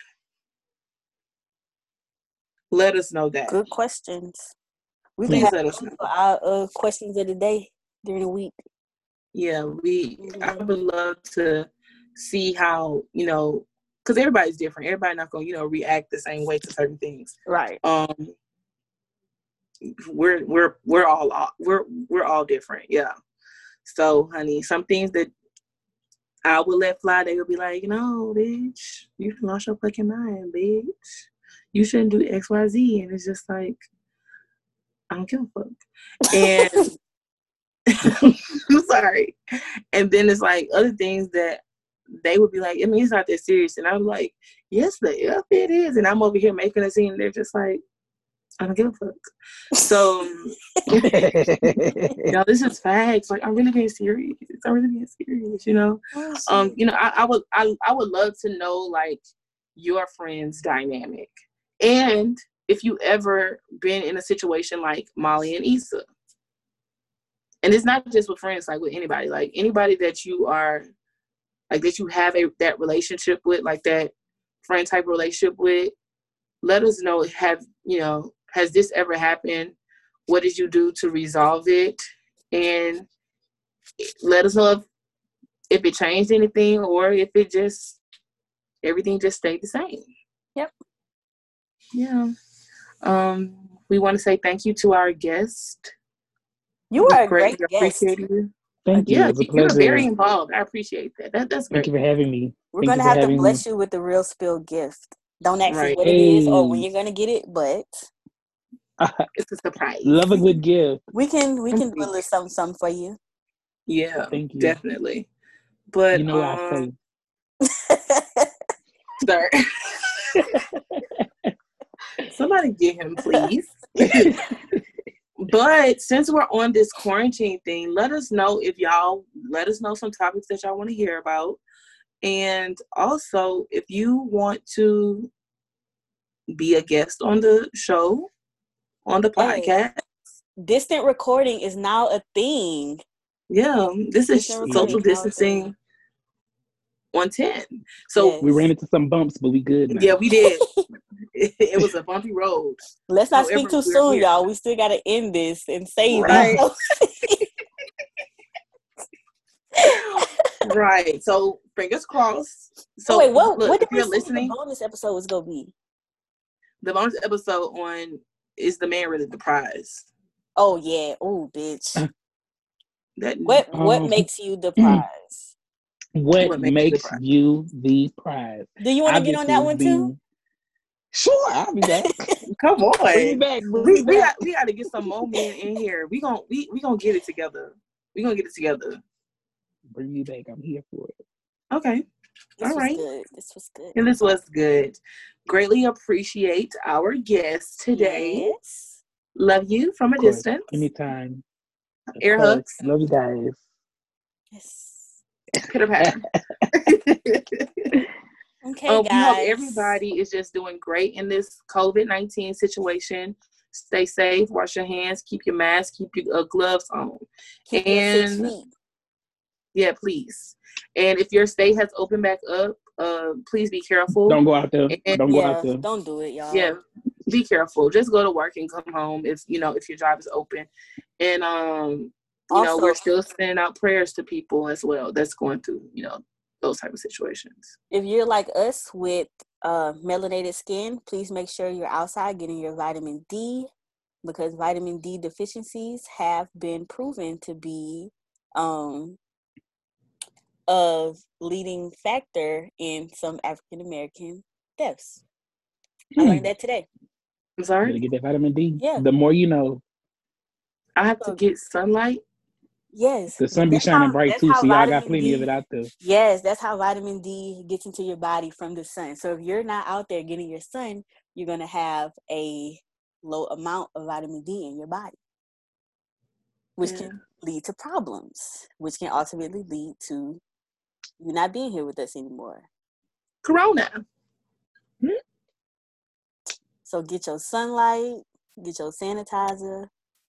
Speaker 3: Let us know that.
Speaker 2: Good questions.
Speaker 3: Please let us know.
Speaker 2: Our questions of the day during the week.
Speaker 3: Yeah, I would love to see how, because everybody's different. Everybody not going to, react the same way to certain things.
Speaker 2: Right.
Speaker 3: We're all different. Yeah. So, honey, some things that I would let fly, they would be like, no, bitch, you lost your fucking mind, bitch. You shouldn't do X, Y, Z. And it's just like, I don't give a fuck. And I'm sorry. And then it's like other things that they would be like, I mean, it's not that serious. And I'm like, yes, the F it is. And I'm over here making a scene. And they're just like, I don't give a fuck. So, this is facts. Like, I'm really being serious. I would love to know, like, your friend's dynamic. And if you ever been in a situation like Molly and Issa. And it's not just with friends, like with anybody. Like, anybody that you are, like, that you have that relationship with, like that friend type relationship with, let us know, has this ever happened? What did you do to resolve it? And let us know if it changed anything or if everything just stayed the same.
Speaker 2: Yep.
Speaker 3: Yeah. We want to say thank you to our guest.
Speaker 2: You are a great guest.
Speaker 1: Thank you.
Speaker 3: Yeah,
Speaker 1: It was a
Speaker 3: you're
Speaker 1: pleasure.
Speaker 3: very involved. I appreciate that. That's great.
Speaker 1: Thank you for having me.
Speaker 2: We're going to have to bless you with the real spill gift. Don't ask us what it is or when you're going to get it, but
Speaker 3: it's a surprise.
Speaker 1: Love a good gift.
Speaker 2: We can do a little something for you.
Speaker 3: Yeah,
Speaker 1: thank you.
Speaker 3: Definitely. But
Speaker 1: you know I
Speaker 3: Sir. Somebody get him, please. But since we're on this quarantine thing, let us know some topics that y'all want to hear about. And also, if you want to be a guest on the show, on the podcast.
Speaker 2: Distant recording is now a thing.
Speaker 3: Yeah, this is social distancing on 10. So
Speaker 1: we ran into some bumps, but we good now.
Speaker 3: Yeah, we did. It was a bumpy road.
Speaker 2: Let's not speak too soon, y'all. We still got to end this and save it.
Speaker 3: Right. So fingers crossed. So
Speaker 2: wait, what did
Speaker 3: if you're listening,
Speaker 2: the bonus episode was gonna be?
Speaker 3: The bonus episode on Is the Man Really the Prize?
Speaker 2: Oh yeah. Oh bitch.
Speaker 3: What
Speaker 2: makes you the prize?
Speaker 1: What makes you the prize?
Speaker 2: Do you want to get on that one too?
Speaker 1: Sure, I'll be back.
Speaker 3: Come on,
Speaker 1: bring me back.
Speaker 3: We got to get some more men in here. We gonna get it together. We gonna get it together.
Speaker 1: Bring me back. I'm here for it.
Speaker 3: Okay. All right.
Speaker 2: This was good.
Speaker 3: And this was good. Greatly appreciate our guest today.
Speaker 2: Yes.
Speaker 3: Love you from a distance.
Speaker 1: Anytime.
Speaker 3: Air hugs.
Speaker 1: Love you guys.
Speaker 2: Yes.
Speaker 3: Pitter patter.
Speaker 2: Okay, guys.
Speaker 3: We hope everybody is just doing great in this COVID-19 situation. Stay safe. Wash your hands. Keep your mask. Keep your gloves on.
Speaker 2: Keep your 6 feet.
Speaker 3: Yeah, please. And if your state has opened back up, please be careful.
Speaker 1: Don't go out there. Don't go out there.
Speaker 2: Don't do it, y'all.
Speaker 3: Yeah, be careful. Just go to work and come home if your job is open. And also, we're still sending out prayers to people as well that's going through those type of situations.
Speaker 2: If you're like us with melanated skin, please make sure you're outside getting your vitamin D, because vitamin D deficiencies have been proven to be a leading factor in some African American deaths. I learned that today.
Speaker 3: I'm sorry?
Speaker 1: To get that vitamin D?
Speaker 2: Yeah.
Speaker 1: The more you know.
Speaker 3: I have to get sunlight?
Speaker 2: Yes.
Speaker 1: The sun be shining bright too, so y'all got plenty of it out there.
Speaker 2: Yes, that's how vitamin D gets into your body from the sun. So if you're not out there getting your sun, you're going to have a low amount of vitamin D in your body, which can lead to problems, which can ultimately lead to you not being here with us anymore.
Speaker 3: Corona.
Speaker 2: So get your sunlight, get your sanitizer,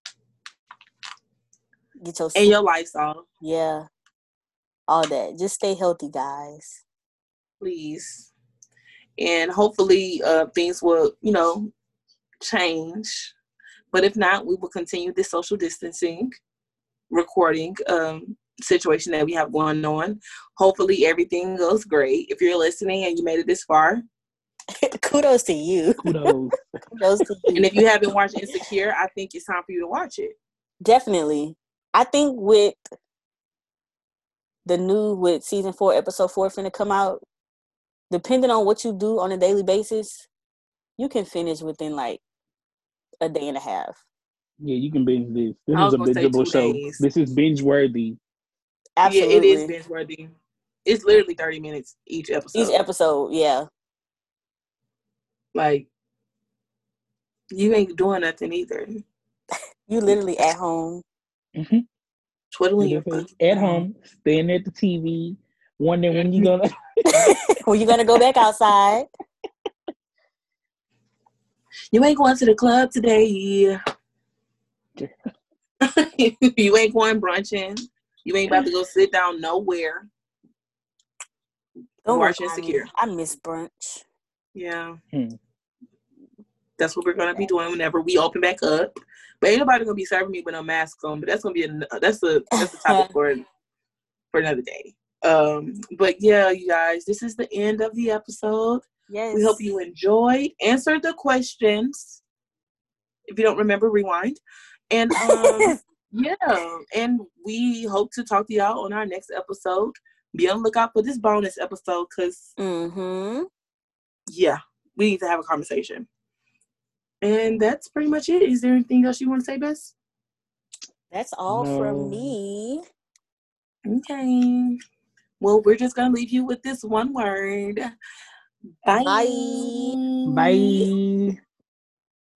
Speaker 2: get your
Speaker 3: and your Lysol.
Speaker 2: Yeah, all that. Just stay healthy, guys.
Speaker 3: Please. And hopefully things will, change. But if not, we will continue this social distancing recording situation that we have going on. Hopefully everything goes great. If you're listening and you made it this far,
Speaker 2: kudos to you.
Speaker 1: Kudos.
Speaker 2: Kudos to you.
Speaker 3: And if you haven't watched Insecure, I think it's time for you to watch it.
Speaker 2: Definitely. I think with season 4, episode 4 finna come out, depending on what you do on a daily basis, you can finish within like a day and a half.
Speaker 1: Yeah, you can binge this. This
Speaker 3: I
Speaker 1: is
Speaker 3: was
Speaker 1: a
Speaker 3: gonna say
Speaker 1: bingeable
Speaker 3: 2
Speaker 1: show.
Speaker 3: days.
Speaker 1: This is binge worthy.
Speaker 2: Absolutely.
Speaker 3: Yeah, it is binge worthy. It's literally 30 minutes each episode.
Speaker 2: Each episode, yeah.
Speaker 3: Like, you ain't doing nothing either.
Speaker 2: You literally at home.
Speaker 1: Mm-hmm.
Speaker 3: Twiddling your fucking
Speaker 1: at home, staring at the TV, wondering when you gonna
Speaker 2: when you gonna go back outside.
Speaker 3: You ain't going to the club today. You ain't going brunching. You ain't about to go sit down nowhere.
Speaker 2: Don't
Speaker 3: Watch
Speaker 2: worry,
Speaker 3: Insecure.
Speaker 2: I miss brunch.
Speaker 3: Yeah. That's what we're gonna be doing whenever we open back up. But ain't nobody gonna be serving me with no mask on. But that's gonna be that's a topic for another day. But yeah, you guys, this is the end of the episode.
Speaker 2: Yes.
Speaker 3: We hope you enjoyed. Answer the questions. If you don't remember, rewind. And yeah, and we hope to talk to y'all on our next episode. Be on the lookout for this bonus episode because yeah, we need to have a conversation. And that's pretty much it. Is there anything else you want to say, Bess?
Speaker 2: That's all from me.
Speaker 3: Okay. Well, we're just going to leave you with this one word. Bye.
Speaker 2: Bye.
Speaker 1: Bye.